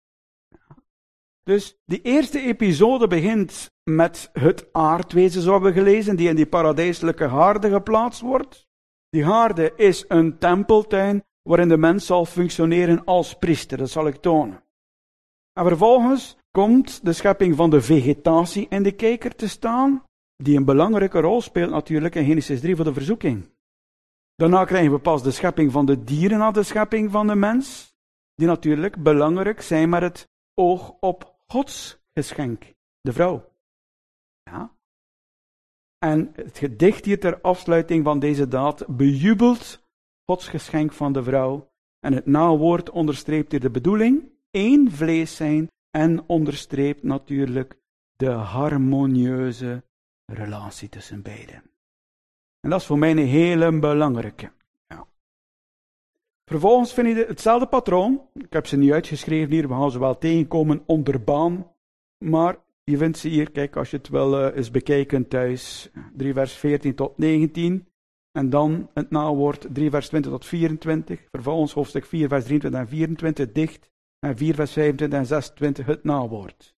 Dus die eerste episode begint met het aardwezen, zo hebben we gelezen, die in die paradijselijke haarde geplaatst wordt. Die haarde is een tempeltuin waarin de mens zal functioneren als priester, dat zal ik tonen. En vervolgens komt de schepping van de vegetatie in de kijker te staan, die een belangrijke rol speelt natuurlijk in Genesis 3 voor de verzoeking. Daarna krijgen we pas de schepping van de dieren na de schepping van de mens, die natuurlijk belangrijk zijn met het oog op Gods geschenk, de vrouw. Ja. En het gedicht hier ter afsluiting van deze daad bejubelt Gods geschenk van de vrouw. En het nawoord onderstreept hier de bedoeling, 1 vlees zijn en onderstreept natuurlijk de harmonieuze relatie tussen beiden. En dat is voor mij een hele belangrijke. Ja. Vervolgens vind je hetzelfde patroon. Ik heb ze niet uitgeschreven hier, we gaan ze wel tegenkomen onder baan. Maar je vindt ze hier, kijk, als je het wel eens bekijken thuis. 3 vers 14 tot 19. En dan het nawoord 3 vers 20 tot 24. Vervolgens hoofdstuk 4 vers 23 en 24 dicht. En 4 vers 25 en 26 het nawoord.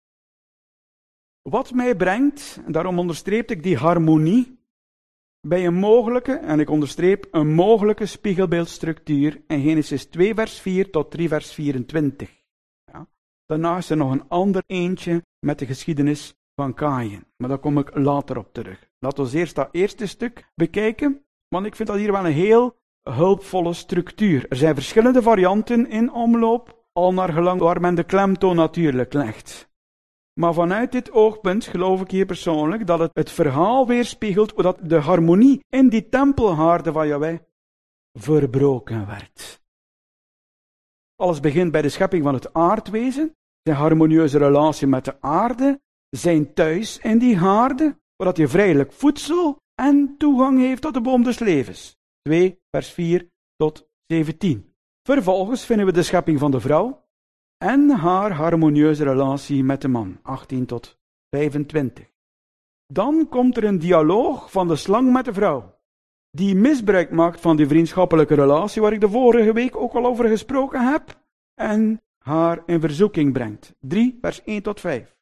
Wat mij brengt, en daarom onderstreep ik die harmonie, bij een mogelijke, en ik onderstreep, een mogelijke spiegelbeeldstructuur in Genesis 2 vers 4 tot 3 vers 24. Ja. Daarna is er nog een ander eentje met de geschiedenis van Kaïn. Maar daar kom ik later op terug. Laten we eerst dat eerste stuk bekijken, want ik vind dat hier wel een heel hulpvolle structuur. Er zijn verschillende varianten in omloop, al naar gelang waar men de klemtoon natuurlijk legt. Maar vanuit dit oogpunt geloof ik hier persoonlijk dat het verhaal weerspiegelt dat de harmonie in die tempelhaarde van Jahweh verbroken werd. Alles begint bij de schepping van het aardwezen, zijn harmonieuze relatie met de aarde, zijn thuis in die haarde, zodat je vrijelijk voedsel en toegang heeft tot de boom des levens. 2 vers 4 tot 17. Vervolgens vinden we de schepping van de vrouw en haar harmonieuze relatie met de man. 18 tot 25. Dan komt er een dialoog van de slang met de vrouw, die misbruik maakt van die vriendschappelijke relatie waar ik de vorige week ook al over gesproken heb, en haar in verzoeking brengt. 3 vers 1 tot 5.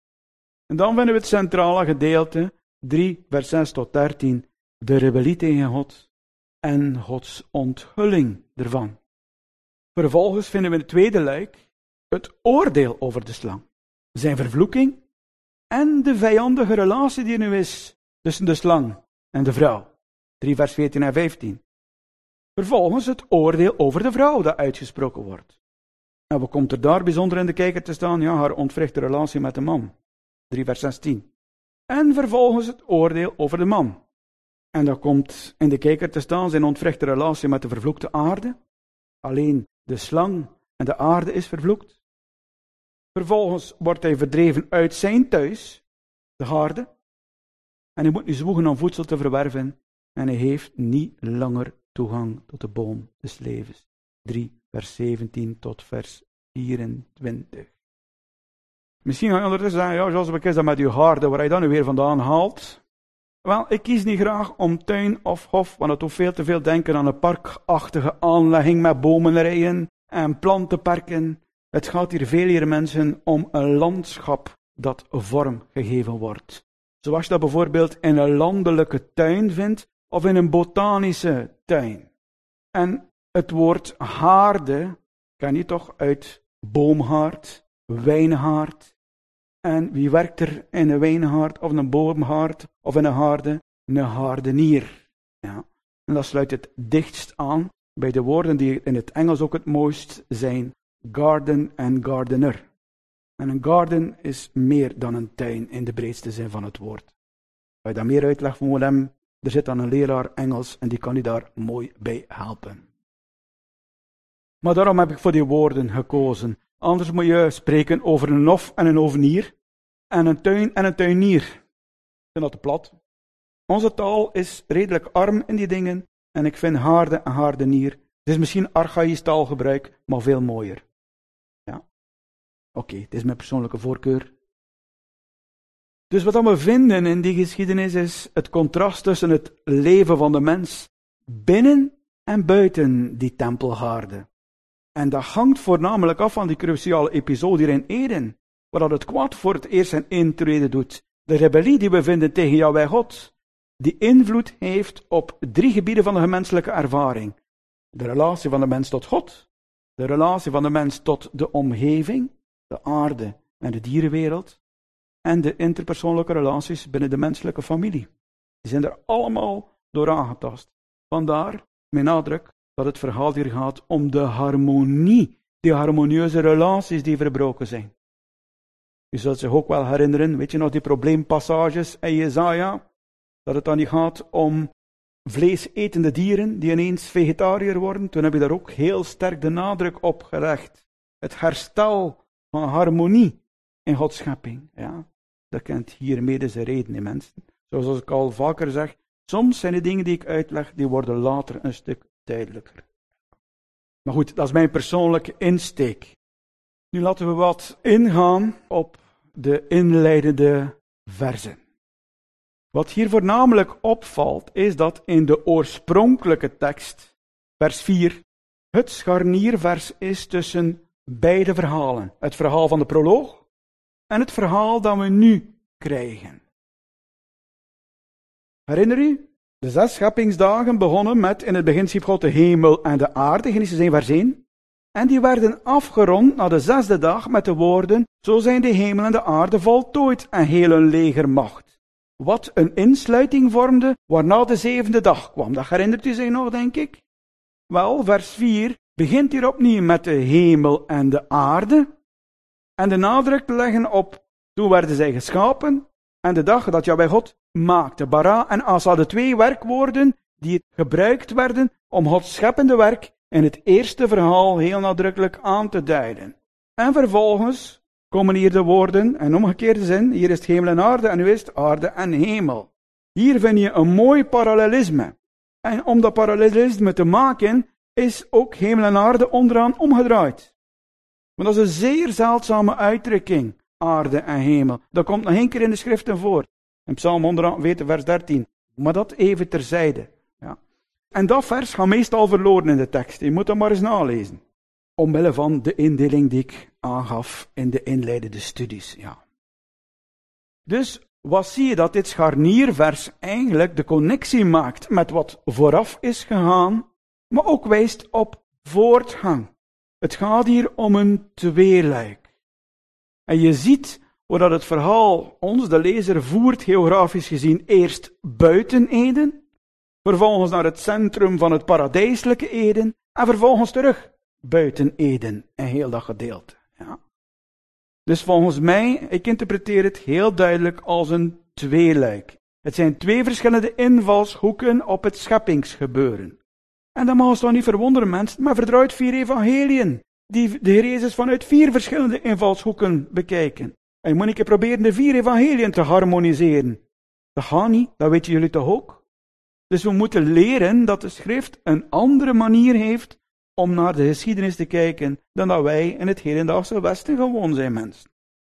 En dan vinden we het centrale gedeelte, 3 vers 6 tot 13, de rebellie tegen God en Gods onthulling ervan. Vervolgens vinden we in het tweede luik het oordeel over de slang, zijn vervloeking en de vijandige relatie die er nu is tussen de slang en de vrouw. 3 vers 14 en 15. Vervolgens het oordeel over de vrouw dat uitgesproken wordt. En wat komt er daar bijzonder in de kijker te staan? Ja, haar ontwrichte relatie met de man. 3 vers 16. En vervolgens het oordeel over de man. En dat komt in de kijker te staan zijn ontwrichte relatie met de vervloekte aarde. Alleen de slang en de aarde is vervloekt. Vervolgens wordt hij verdreven uit zijn thuis, de aarde. En hij moet nu zwoegen om voedsel te verwerven. En hij heeft niet langer toegang tot de boom des levens. 3 vers 17 tot vers 24. Misschien ga je ondertussen zeggen, ja, zoals ik is dat met uw haarden, waar hij dan nu weer vandaan haalt. Wel, ik kies niet graag om tuin of hof, want het doet veel te veel denken aan een parkachtige aanlegging met bomenrijen en plantenparken. Het gaat hier veel meer mensen om een landschap dat vorm gegeven wordt. Zoals je dat bijvoorbeeld in een landelijke tuin vindt of in een botanische tuin. En het woord haarde ken je toch uit boomhaard, wijnhaard. En wie werkt er in een wijnhaard of een boomhaard of in een haarde? Een haardenier. Ja. En dat sluit het dichtst aan bij de woorden die in het Engels ook het mooist zijn. Garden en gardener. En een garden is meer dan een tuin in de breedste zin van het woord. Als je daar meer uitleg van wil hebben, er zit dan een leraar Engels en die kan je daar mooi bij helpen. Maar daarom heb ik voor die woorden gekozen. Anders moet je spreken over een hof en een hovenier, en een tuin en een tuinier. Ik vind dat te plat. Onze taal is redelijk arm in die dingen, en ik vind haarde en haardenier. Het is misschien archaïsch taalgebruik, maar veel mooier. Ja. Oké, het is mijn persoonlijke voorkeur. Dus wat we vinden in die geschiedenis is het contrast tussen het leven van de mens binnen en buiten die tempelhaarde. En dat hangt voornamelijk af van die cruciale episode hier in Eden, waar het kwaad voor het eerst zijn intrede doet. De rebellie die we vinden tegen Yahweh God, die invloed heeft op 3 gebieden van de menselijke ervaring. De relatie van de mens tot God, de relatie van de mens tot de omgeving, de aarde en de dierenwereld, en de interpersoonlijke relaties binnen de menselijke familie. Die zijn er allemaal door aangetast. Vandaar mijn nadruk dat het verhaal hier gaat om de harmonie, die harmonieuze relaties die verbroken zijn. Je zult zich ook wel herinneren, weet je nog die probleempassages in Jesaja, dat het dan niet gaat om vleesetende dieren die ineens vegetariër worden. Toen heb je daar ook heel sterk de nadruk op gelegd. Het herstel van harmonie in Gods schepping. Ja, dat kent hier mede zijn reden in mensen. Zoals ik al vaker zeg, soms zijn de dingen die ik uitleg, die worden later een stuk duidelijker. Maar goed, dat is mijn persoonlijke insteek. Nu laten we wat ingaan op de inleidende verzen. Wat hier voornamelijk opvalt, is dat in de oorspronkelijke tekst, vers 4, het scharniervers is tussen beide verhalen. Het verhaal van de proloog en het verhaal dat we nu krijgen. Herinner u? De 6 scheppingsdagen begonnen met in het begin schiep God de hemel en de aarde, Genesis 1 vers 1. En die werden afgerond na de 6e dag met de woorden, zo zijn de hemel en de aarde voltooid en heel hun legermacht. Wat een insluiting vormde, waarna de 7e dag kwam. Dat herinnert u zich nog, denk ik? Wel, vers 4 begint hier opnieuw met de hemel en de aarde. En de nadruk te leggen op, toen werden zij geschapen, en de dag dat Yahweh God maakte. Bara en Asa, de 2 werkwoorden die gebruikt werden om Gods scheppende werk in het eerste verhaal heel nadrukkelijk aan te duiden. En vervolgens komen hier de woorden, en omgekeerde zin, hier is het hemel en aarde, en nu is het aarde en hemel. Hier vind je een mooi parallelisme. En om dat parallelisme te maken, is ook hemel en aarde onderaan omgedraaid. Maar dat is een zeer zeldzame uitdrukking, aarde en hemel. Dat komt nog één keer in de schriften voor. In Psalm 148, vers 13. Maar dat even terzijde. Ja. En dat vers gaat meestal verloren in de tekst. Je moet dat maar eens nalezen. Omwille van de indeling die ik aangaf in de inleidende studies. Ja. Dus wat zie je dat dit scharniervers eigenlijk de connectie maakt met wat vooraf is gegaan, maar ook wijst op voortgang. Het gaat hier om een tweeluik. En je ziet hoe dat het verhaal ons, de lezer, voert geografisch gezien eerst buiten Eden, vervolgens naar het centrum van het paradijselijke Eden en vervolgens terug buiten Eden en heel dat gedeelte. Ja. Dus volgens mij, ik interpreteer het heel duidelijk als een tweeluik. Het zijn twee verschillende invalshoeken op het scheppingsgebeuren. En dat mag ons toch niet verwonderen, mensen, maar vertrouwt 4 evangeliën, die de Heer Jezus vanuit 4 verschillende invalshoeken bekijken. En je moet een keer proberen de 4 evangeliën te harmoniseren. Dat gaat niet, dat weten jullie toch ook? Dus we moeten leren dat de schrift een andere manier heeft om naar de geschiedenis te kijken dan dat wij in het hedendaagse Westen gewoon zijn, mensen.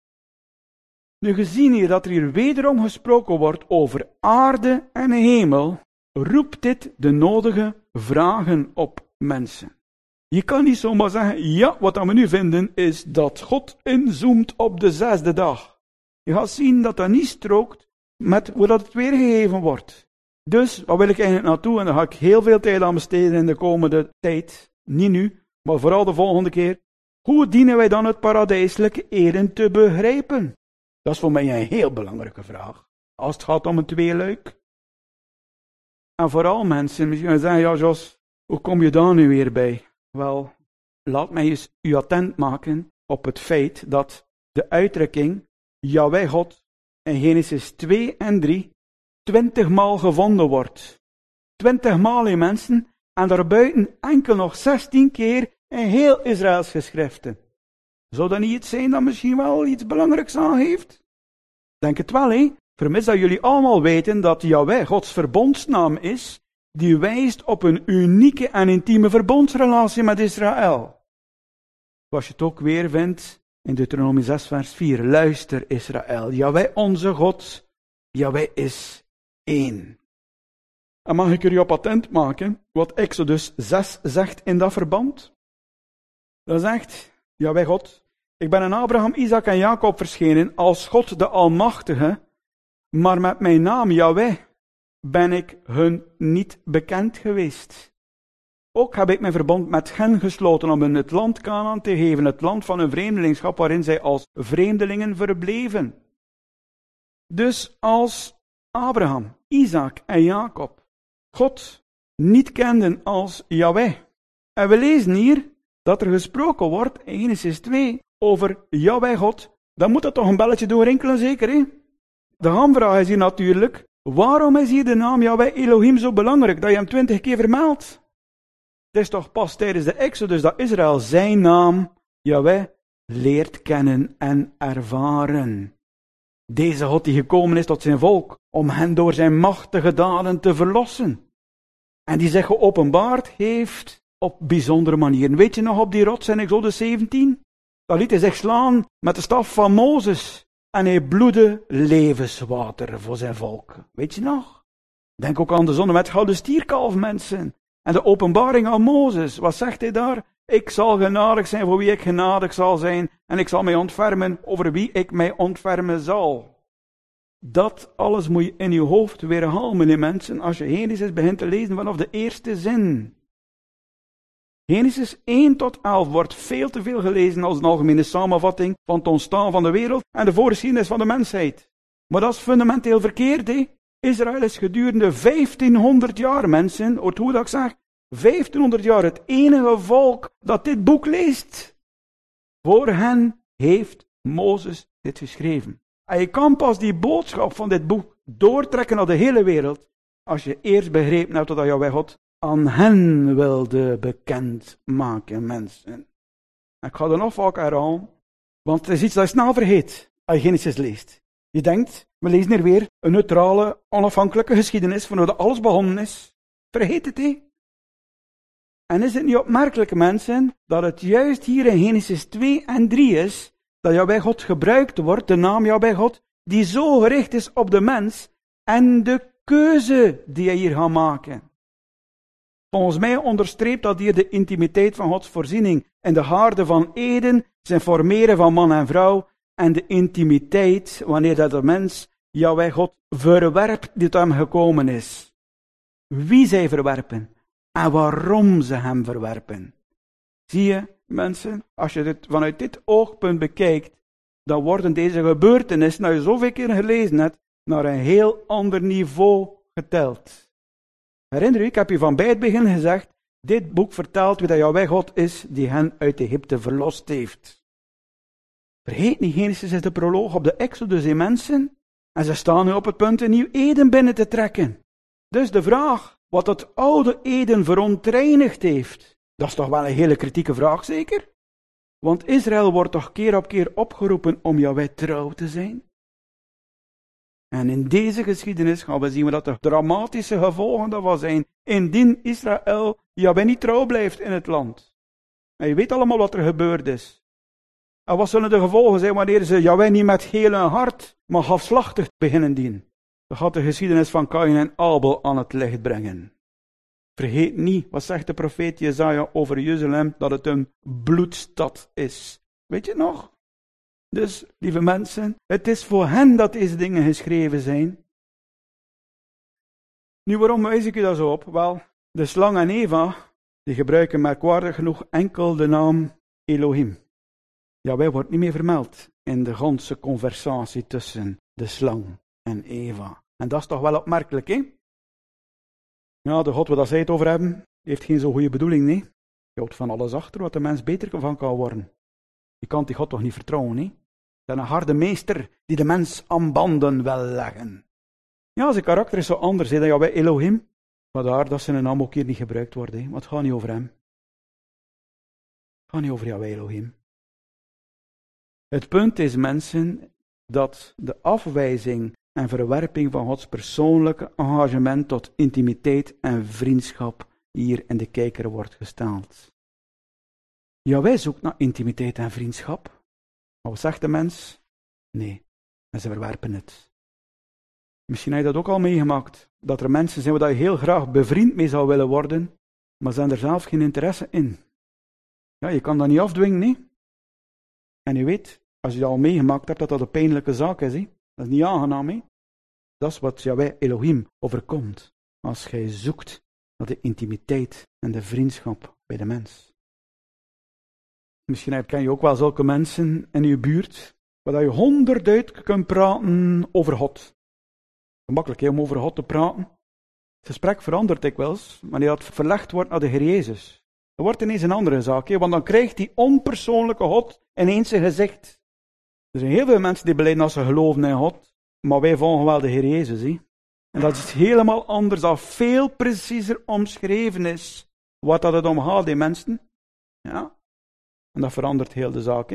Nu gezien hier dat er hier wederom gesproken wordt over aarde en hemel, roept dit de nodige vragen op mensen. Je kan niet zomaar zeggen, ja, wat we nu vinden is dat God inzoomt op de 6e dag. Je gaat zien dat dat niet strookt met hoe dat het weergegeven wordt. Dus, wat wil ik eigenlijk naartoe? En daar ga ik heel veel tijd aan besteden in de komende tijd. Niet nu, maar vooral de volgende keer. Hoe dienen wij dan het paradijselijke Eden te begrijpen? Dat is voor mij een heel belangrijke vraag. Als het gaat om een tweeluik. En vooral mensen misschien zeggen, ja Jos, hoe kom je daar nu weer bij? Wel, laat mij eens u attent maken op het feit dat de uitdrukking Jahweh God in Genesis 2 en 3 20 maal gevonden wordt. 20 maal in mensen en daarbuiten enkel nog 16 keer in heel Israëls geschriften. Zou dat niet iets zijn dat misschien wel iets belangrijks aangeeft? Denk het wel, hè? Vermits dat jullie allemaal weten dat Jahweh Gods verbondsnaam is, die wijst op een unieke en intieme verbondsrelatie met Israël. Zoals je het ook weer vindt in Deuteronomie 6 vers 4. Luister Israël, Jahweh onze God, Jahweh is één. En mag ik er je op attent maken wat Exodus 6 zegt in dat verband? Dat zegt, Jahweh God, ik ben aan Abraham, Isaac en Jacob verschenen als God de Almachtige, maar met mijn naam Jahweh ben ik hun niet bekend geweest. Ook heb ik mijn verbond met hen gesloten om hun het land Kanaan te geven, het land van hun vreemdelingschap waarin zij als vreemdelingen verbleven. Dus als Abraham, Isaac en Jacob God niet kenden als Jahweh. En we lezen hier dat er gesproken wordt in Genesis 2 over Jahweh God. Dan moet dat toch een belletje doorrinkelen, zeker, hè? De hamvraag is hier natuurlijk, waarom is hier de naam Jahweh Elohim zo belangrijk, dat je hem 20 keer vermeldt? Het is toch pas tijdens de Exodus dat Israël zijn naam, Jahweh, leert kennen en ervaren. Deze God die gekomen is tot zijn volk, om hen door zijn machtige daden te verlossen. En die zich geopenbaard heeft op bijzondere manieren. Weet je nog op die rots in Exodus 17? Daar liet hij zich slaan met de staf van Mozes. En hij bloedde levenswater voor zijn volk. Weet je nog? Denk ook aan de zonde met gouden stierkalf, mensen. En de openbaring aan Mozes. Wat zegt hij daar? Ik zal genadig zijn voor wie ik genadig zal zijn. En ik zal mij ontfermen over wie ik mij ontfermen zal. Dat alles moet je in je hoofd weer halen, mensen, als je Genesis begint te lezen vanaf de eerste zin. Genesis 1 tot 11 wordt veel te veel gelezen als een algemene samenvatting van het ontstaan van de wereld en de voorgeschiedenis van de mensheid. Maar dat is fundamenteel verkeerd, hè? Israël is gedurende 1500 jaar, mensen, hoort hoe dat ik zeg, 1500 jaar het enige volk dat dit boek leest. Voor hen heeft Mozes dit geschreven. En je kan pas die boodschap van dit boek doortrekken naar de hele wereld, als je eerst begrepen hebt dat Jahweh God aan hen wilde bekend maken, mensen. Ik ga er nog vaak herhalen, want het is iets dat je snel vergeet, als je Genesis leest. Je denkt, we lezen hier weer een neutrale, onafhankelijke geschiedenis van hoe dat alles begonnen is. Vergeet het, hè? En is het niet opmerkelijk, mensen, dat het juist hier in Genesis 2 en 3 is, dat Yahweh God gebruikt wordt, de naam Yahweh God, die zo gericht is op de mens en de keuze die hij hier gaat maken. Volgens mij onderstreept dat hier de intimiteit van Gods voorziening en de haarde van Eden, zijn formeren van man en vrouw, en de intimiteit wanneer dat de mens Yahweh God verwerpt die tot hem gekomen is. Wie zij verwerpen en waarom ze hem verwerpen. Zie je, mensen, als je dit vanuit dit oogpunt bekijkt, dan worden deze gebeurtenissen, nou je zoveel keer gelezen hebt, naar een heel ander niveau geteld. Herinner u, ik heb je van bij het begin gezegd, dit boek vertelt wie dat Yahweh God is, die hen uit Egypte verlost heeft. Vergeet niet, Genesis is de proloog op de Exodus in mensen, en ze staan nu op het punt een nieuw Eden binnen te trekken. Dus de vraag, wat het oude Eden verontreinigd heeft, dat is toch wel een hele kritieke vraag, zeker? Want Israël wordt toch keer op keer opgeroepen om Yahweh trouw te zijn? En in deze geschiedenis gaan we zien dat er dramatische gevolgen daarvan zijn, indien Israël Yahweh niet trouw blijft in het land. En je weet allemaal wat er gebeurd is. En wat zullen de gevolgen zijn wanneer ze Yahweh niet met heel hun hart, maar halfslachtig beginnen dienen? Dan gaat de geschiedenis van Kaïn en Abel aan het licht brengen. Vergeet niet, wat zegt de profeet Jesaja over Jeruzalem, dat het een bloedstad is. Weet je nog? Dus, lieve mensen, het is voor hen dat deze dingen geschreven zijn. Nu, waarom wijs ik u dat zo op? Wel, de slang en Eva, die gebruiken merkwaardig genoeg enkel de naam Elohim. Yahweh wordt niet meer vermeld in de ganse conversatie tussen de slang en Eva. En dat is toch wel opmerkelijk, hè? Ja, de God waar zij het over hebben, heeft geen zo goede bedoeling, nee. Je houdt van alles achter wat de mens beter van kan worden. Je kan die God toch niet vertrouwen, nee? Dat is een harde meester die de mens aan banden wil leggen. Ja, zijn karakter is zo anders dan Yahweh Elohim. Vandaar dat zijn naam ook hier niet gebruikt wordt, hè? Want het gaat niet over hem. Het gaat niet over Yahweh Elohim. Het punt is, mensen, dat de afwijzing en verwerping van Gods persoonlijke engagement tot intimiteit en vriendschap hier in de kijker wordt gesteld. Yahweh zoekt naar intimiteit en vriendschap. Maar wat zegt de mens? Nee, en ze verwerpen het. Misschien heb je dat ook al meegemaakt, dat er mensen zijn waar je heel graag bevriend mee zou willen worden, maar ze hebben er zelf geen interesse in. Ja, je kan dat niet afdwingen, nee. En je weet, als je dat al meegemaakt hebt, dat dat een pijnlijke zaak is, hè? Dat is niet aangenaam, hè? Dat is wat Yahweh Elohim overkomt, als gij zoekt naar de intimiteit en de vriendschap bij de mens. Misschien ken je ook wel zulke mensen in je buurt, waar je 100 uit kunt praten over God. Gemakkelijk om over God te praten. Het gesprek verandert dikwijls, wanneer dat verlegd wordt naar de Heer Jezus. Dat wordt ineens een andere zaak, want dan krijgt die onpersoonlijke God ineens zijn gezicht. Er zijn heel veel mensen die belijden dat ze geloven in God, maar wij volgen wel de Heer Jezus. En dat is helemaal anders, dat veel preciezer omschreven is wat dat het om gaat, die mensen. Ja. En dat verandert heel de zaak.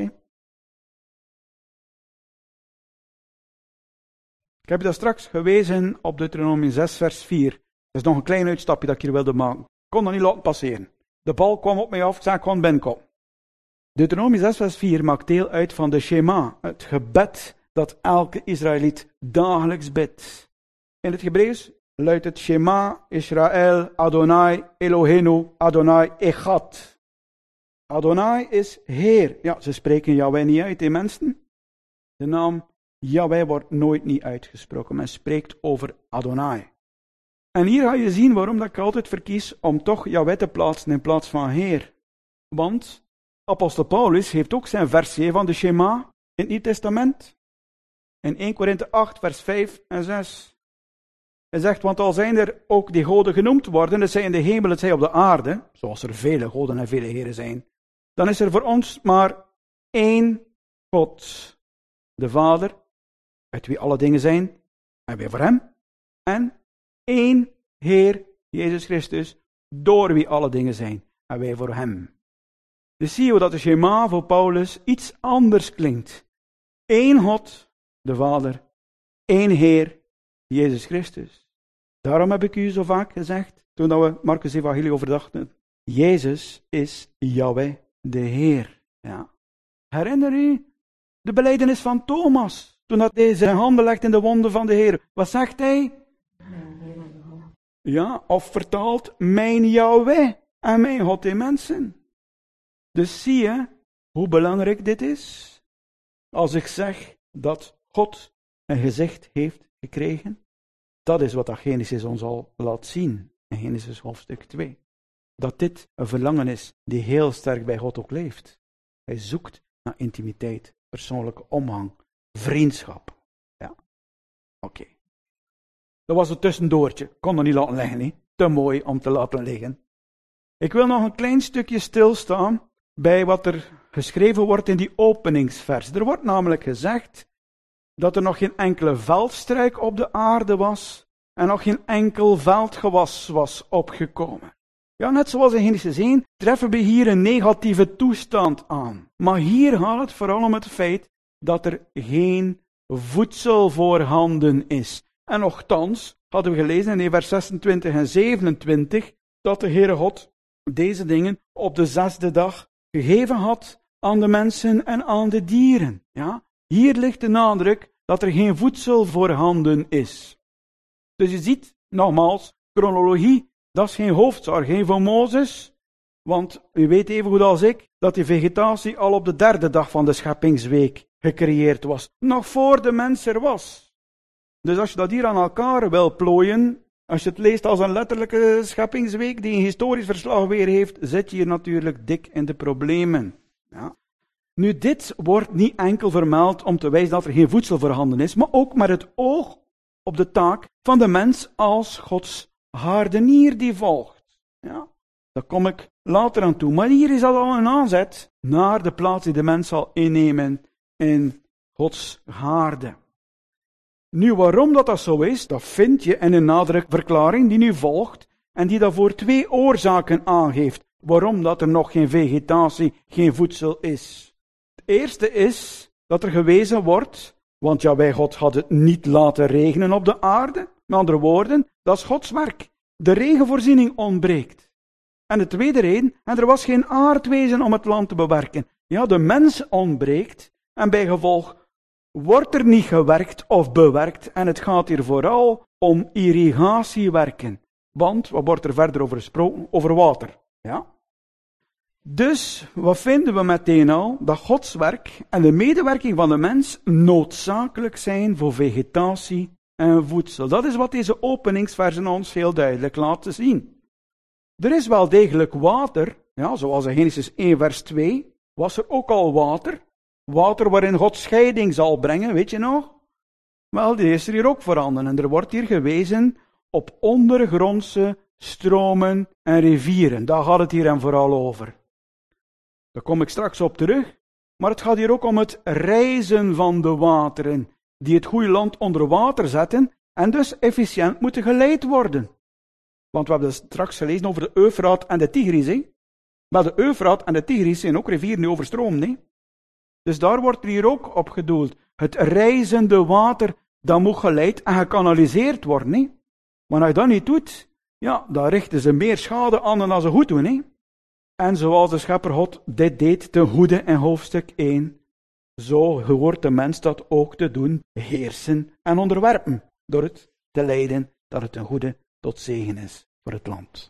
Ik heb je daar straks gewezen op Deuteronomium 6 vers 4. Dat is nog een klein uitstapje dat ik hier wilde maken. Ik kon dat niet laten passeren. De bal kwam op mij af, ik zei gewoon binnenkom. Deuteronomium 6 vers 4 maakt deel uit van de Shema, het gebed dat elke Israëliet dagelijks bidt. In het Hebreeuws luidt het Shema Israël Adonai Eloheinu Adonai Echad. Adonai is Heer. Ja, ze spreken Yahweh niet uit, die mensen. De naam Yahweh wordt nooit niet uitgesproken. Men spreekt over Adonai. En hier ga je zien waarom dat ik altijd verkies om toch Yahweh te plaatsen in plaats van Heer. Want apostel Paulus heeft ook zijn versie van de Shema in het Nieuw Testament. In 1 Korinthe 8 vers 5 en 6. Hij zegt, want al zijn er ook die goden genoemd worden, het zij in de hemel, het zij op de aarde, zoals er vele goden en vele heren zijn, dan is er voor ons maar één God, de Vader, uit wie alle dingen zijn, en wij voor hem, en één Heer, Jezus Christus, door wie alle dingen zijn, en wij voor hem. Dus zie je dat de Shema voor Paulus iets anders klinkt. Eén God, de Vader, één Heer, Jezus Christus. Daarom heb ik u zo vaak gezegd, toen we Marcus Evangelie overdachten, Jezus is Yahweh, de Heer. Ja. Herinner u de belijdenis van Thomas, toen hij zijn handen legt in de wonden van de Heer. Wat zegt hij? Ja, of vertaald, mijn Yahweh en mijn God in mensen. Dus zie je hoe belangrijk dit is? Als ik zeg dat God een gezicht heeft gekregen, dat is wat Genesis ons al laat zien in Genesis hoofdstuk 2. Dat dit een verlangen is die heel sterk bij God ook leeft. Hij zoekt naar intimiteit, persoonlijke omgang, vriendschap. Ja, oké. Dat was het tussendoortje. Kon er niet laten liggen, hè? Te mooi om te laten liggen. Ik wil nog een klein stukje stilstaan bij wat er geschreven wordt in die openingsvers. Er wordt namelijk gezegd dat er nog geen enkele veldstruik op de aarde was en nog geen enkel veldgewas was opgekomen. Ja, net zoals in Genesis 1 treffen we hier een negatieve toestand aan. Maar hier gaat het vooral om het feit dat er geen voedsel voorhanden is. En nochtans hadden we gelezen in vers 26 en 27 dat de Heere God deze dingen op de 6e dag gegeven had aan de mensen en aan de dieren. Ja? Hier ligt de nadruk dat er geen voedsel voorhanden is. Dus je ziet, nogmaals, chronologie, dat is geen hoofdzorg, geen voor Mozes, want u weet even goed als ik, dat die vegetatie al op de 3e dag van de scheppingsweek gecreëerd was, nog voor de mens er was. Dus als je dat hier aan elkaar wil plooien, als je het leest als een letterlijke scheppingsweek die een historisch verslag weer heeft, zit je hier natuurlijk dik in de problemen. Ja. Nu, dit wordt niet enkel vermeld om te wijzen dat er geen voedsel voorhanden is, maar ook met het oog op de taak van de mens als Gods hardenier die volgt. Ja. Daar kom ik later aan toe. Maar hier is dat al een aanzet naar de plaats die de mens zal innemen in Gods harde. Nu, waarom dat zo is, dat vind je in een nadrukverklaring die nu volgt en die daarvoor 2 oorzaken aangeeft waarom dat er nog geen vegetatie, geen voedsel is. Het eerste is dat er gewezen wordt, want Jahweh God had het niet laten regenen op de aarde. Met andere woorden, dat is Gods werk. De regenvoorziening ontbreekt. En de tweede reden, en er was geen aardwezen om het land te bewerken. Ja, de mens ontbreekt en bij gevolg wordt er niet gewerkt of bewerkt en het gaat hier vooral om irrigatiewerken. Want, wat wordt er verder over gesproken? Over water. Ja? Dus, wat vinden we meteen al? Dat Gods werk en de medewerking van de mens noodzakelijk zijn voor vegetatie en voedsel. Dat is wat deze openingsversen ons heel duidelijk laten zien. Er is wel degelijk water, ja, zoals in Genesis 1 vers 2, was er ook al water. Water waarin God scheiding zal brengen, weet je nog? Wel, die is er hier ook voorhanden. En er wordt hier gewezen op ondergrondse stromen en rivieren. Daar gaat het hier en vooral over. Daar kom ik straks op terug. Maar het gaat hier ook om het reizen van de wateren, die het goede land onder water zetten en dus efficiënt moeten geleid worden. Want we hebben straks gelezen over de Eufraat en de Tigris. Hè? Maar de Eufraat en de Tigris zijn ook rivieren die overstromen. Hè? Dus daar wordt hier ook op gedoeld. Het reizende water, dat moet geleid en gekanaliseerd worden. Hè? Maar als je dat niet doet, ja, dan richten ze meer schade aan dan als ze goed doen. Hè? En zoals de schepper God dit deed ten goede in hoofdstuk 1, zo hoort de mens dat ook te doen, heersen en onderwerpen, door het te leiden dat het ten goede tot zegen is voor het land.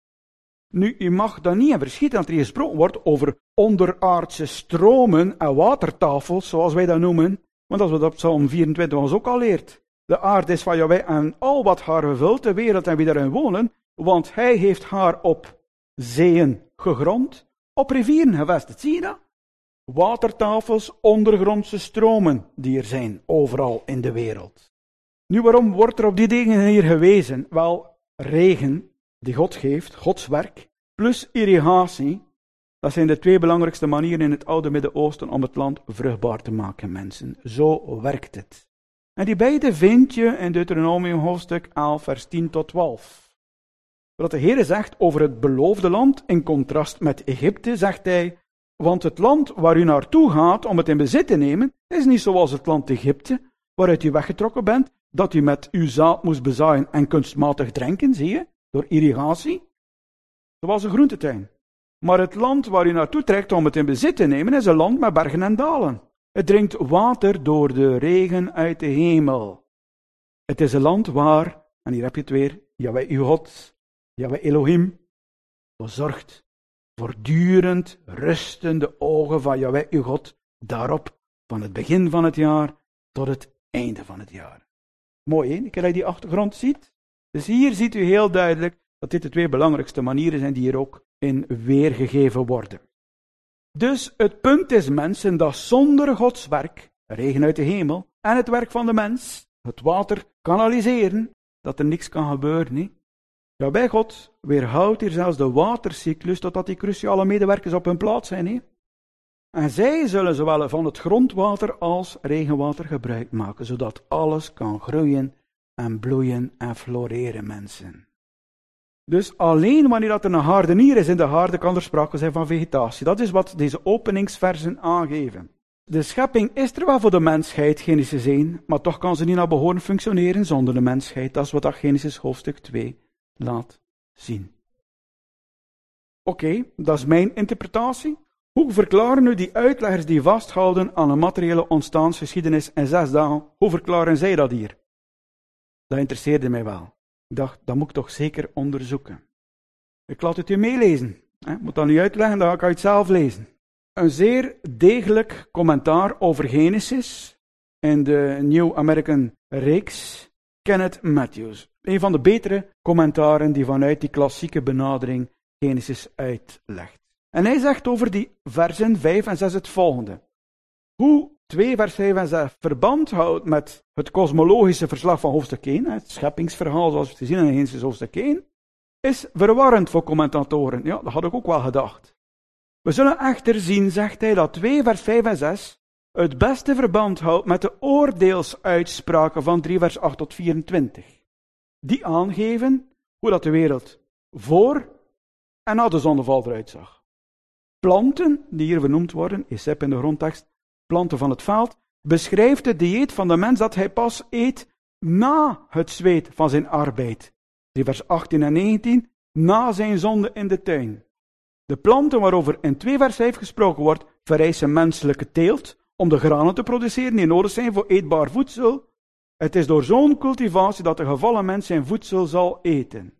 Nu, u mag dan niet in verschieten dat er hier gesproken wordt over onderaardse stromen en watertafels, zoals wij dat noemen, want als we dat op Psalm 24 ons ook al leert. De aarde is van Jahweh en al wat haar vervult, de wereld en wie daarin wonen, want hij heeft haar op zeeën gegrond, op rivieren gevestigd. Zie je dat? Watertafels, ondergrondse stromen die er zijn, overal in de wereld. Nu, waarom wordt er op die dingen hier gewezen? Wel, regen, die God geeft, Gods werk, plus irrigatie, dat zijn de 2 belangrijkste manieren in het oude Midden-Oosten om het land vruchtbaar te maken, mensen. Zo werkt het. En die beide vind je in Deuteronomium hoofdstuk 11, vers 10 tot 12. Wat de Heer zegt over het beloofde land, in contrast met Egypte, zegt hij, want het land waar u naartoe gaat om het in bezit te nemen, is niet zoals het land Egypte, waaruit u weggetrokken bent, dat u met uw zaad moest bezaaien en kunstmatig drenken, zie je, door irrigatie. Zoals een groentetuin. Maar het land waar u naartoe trekt om het in bezit te nemen, is een land met bergen en dalen. Het drinkt water door de regen uit de hemel. Het is een land waar, en hier heb je het weer, Yahweh uw God, Yahweh Elohim, bezorgt. Voortdurend rusten de ogen van Yahweh uw God daarop, van het begin van het jaar tot het einde van het jaar. Mooi, hè? Dat je die achtergrond ziet. Dus hier ziet u heel duidelijk dat dit de twee belangrijkste manieren zijn die hier ook in weergegeven worden. Dus het punt is, mensen, dat zonder Gods werk, regen uit de hemel, en het werk van de mens, het water kanaliseren, dat er niks kan gebeuren. Nee? Ja, bij God weerhoudt hier zelfs de watercyclus totdat die cruciale medewerkers op hun plaats zijn. Nee? En zij zullen zowel van het grondwater als regenwater gebruik maken, zodat alles kan groeien en bloeien en floreren, mensen. Dus alleen wanneer dat er een harde is in de aarde, kan er sprake zijn van vegetatie. Dat is wat deze openingsversen aangeven. De schepping is er wel voor de mensheid, Genesis 1, maar toch kan ze niet naar behoren functioneren zonder de mensheid. Dat is wat Genesis hoofdstuk 2 laat zien. Oké, dat is mijn interpretatie. Hoe verklaren nu die uitleggers die vasthouden aan een materiële ontstaansgeschiedenis in 6 dagen, hoe verklaren zij dat hier? Dat interesseerde mij wel. Ik dacht, dat moet ik toch zeker onderzoeken. Ik laat het u meelezen. Ik moet dat niet uitleggen, dan ga ik het zelf lezen. Een zeer degelijk commentaar over Genesis in de New American reeks, Kenneth Matthews. Een van de betere commentaren die vanuit die klassieke benadering Genesis uitlegt. En hij zegt over die versen 5 en 6 het volgende. Hoe 2 vers 5 en 6 verband houdt met het kosmologische verslag van hoofdstuk 1, het scheppingsverhaal zoals we het zien in Genesis hoofdstuk 1, is verwarrend voor commentatoren. Ja, dat had ik ook wel gedacht. We zullen echter zien, zegt hij, dat 2 vers 5 en 6 het beste verband houdt met de oordeelsuitspraken van 3 vers 8 tot 24. Die aangeven hoe dat de wereld voor en na de zondeval eruit zag. Planten, die hier vernoemd worden, Isep in de grondtekst, planten van het veld, beschrijft het dieet van de mens dat hij pas eet na het zweet van zijn arbeid. 3 vers 18 en 19, na zijn zonde in de tuin. De planten waarover in 2 vers 5 gesproken wordt, vereisen menselijke teelt om de granen te produceren die nodig zijn voor eetbaar voedsel. Het is door zo'n cultivatie dat de gevallen mens zijn voedsel zal eten.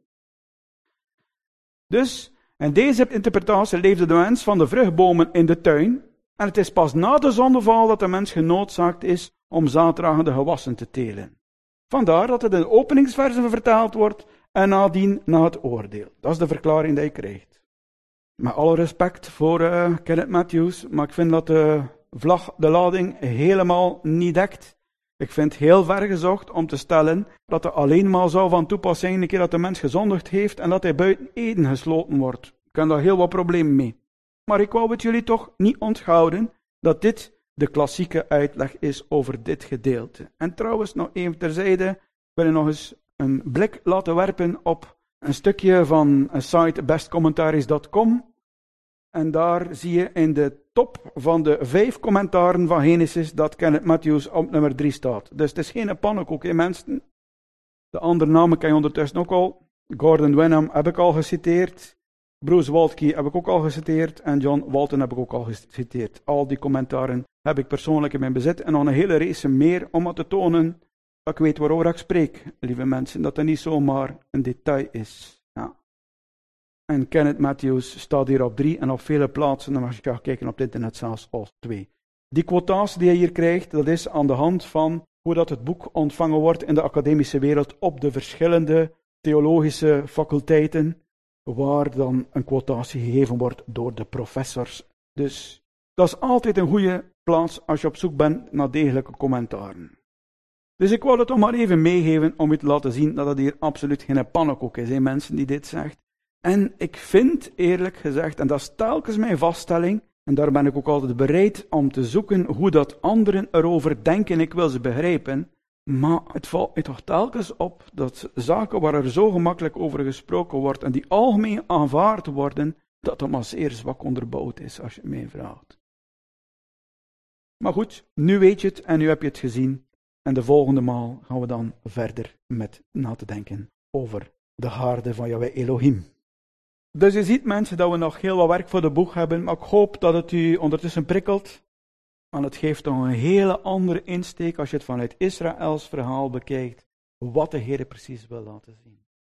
Dus, in deze interpretatie leefde de mens van de vruchtbomen in de tuin, en het is pas na de zondeval dat de mens genoodzaakt is om zaaddragende gewassen te telen. Vandaar dat het in de openingsversen vertaald wordt en nadien na het oordeel. Dat is de verklaring die je krijgt. Met alle respect voor Kenneth Matthews, maar ik vind dat de vlag de lading helemaal niet dekt. Ik vind het heel ver gezocht om te stellen dat er alleen maar zou van toepassing zijn een keer dat de mens gezondigd heeft en dat hij buiten Eden gesloten wordt. Ik heb daar heel wat problemen mee. Maar ik wou het jullie toch niet onthouden dat dit de klassieke uitleg is over dit gedeelte. En trouwens, nog even terzijde, wil ik nog eens een blik laten werpen op een stukje van een site bestcommentaries.com. En daar zie je in de top van de 5 commentaren van Genesis dat Kenneth Matthews op nummer 3 staat. Dus het is geen pannenkoek, hè mensen. De andere namen ken je ondertussen ook al. Gordon Wenham heb ik al geciteerd. Bruce Waltke heb ik ook al geciteerd. En John Walton heb ik ook al geciteerd. Al die commentaren heb ik persoonlijk in mijn bezit. En nog een hele race meer om het te tonen dat ik weet waarover ik spreek, lieve mensen. Dat het niet zomaar een detail is. Ja. En Kenneth Matthews staat hier op 3 en op vele plaatsen, dan mag je gaan kijken op het internet zelfs als 2. Die quotatie die je hier krijgt, dat is aan de hand van hoe dat het boek ontvangen wordt in de academische wereld op de verschillende theologische faculteiten, waar dan een quotatie gegeven wordt door de professors. Dus dat is altijd een goede plaats als je op zoek bent naar degelijke commentaren. Dus ik wou het toch maar even meegeven om je te laten zien dat het hier absoluut geen pannenkoek is, hè, mensen die dit zegt. En ik vind, eerlijk gezegd, en dat is telkens mijn vaststelling, en daar ben ik ook altijd bereid om te zoeken hoe dat anderen erover denken, ik wil ze begrijpen, maar het valt mij toch telkens op dat zaken waar er zo gemakkelijk over gesproken wordt en die algemeen aanvaard worden, dat dat maar zeer zwak onderbouwd is, als je het mij vraagt. Maar goed, nu weet je het en nu heb je het gezien. En de volgende maal gaan we dan verder met na te denken over de haarden van Yahweh Elohim. Dus je ziet mensen dat we nog heel wat werk voor de boeg hebben, maar ik hoop dat het u ondertussen prikkelt. Want het geeft toch een hele andere insteek als je het vanuit Israëls verhaal bekijkt, wat de Heer precies wil laten zien.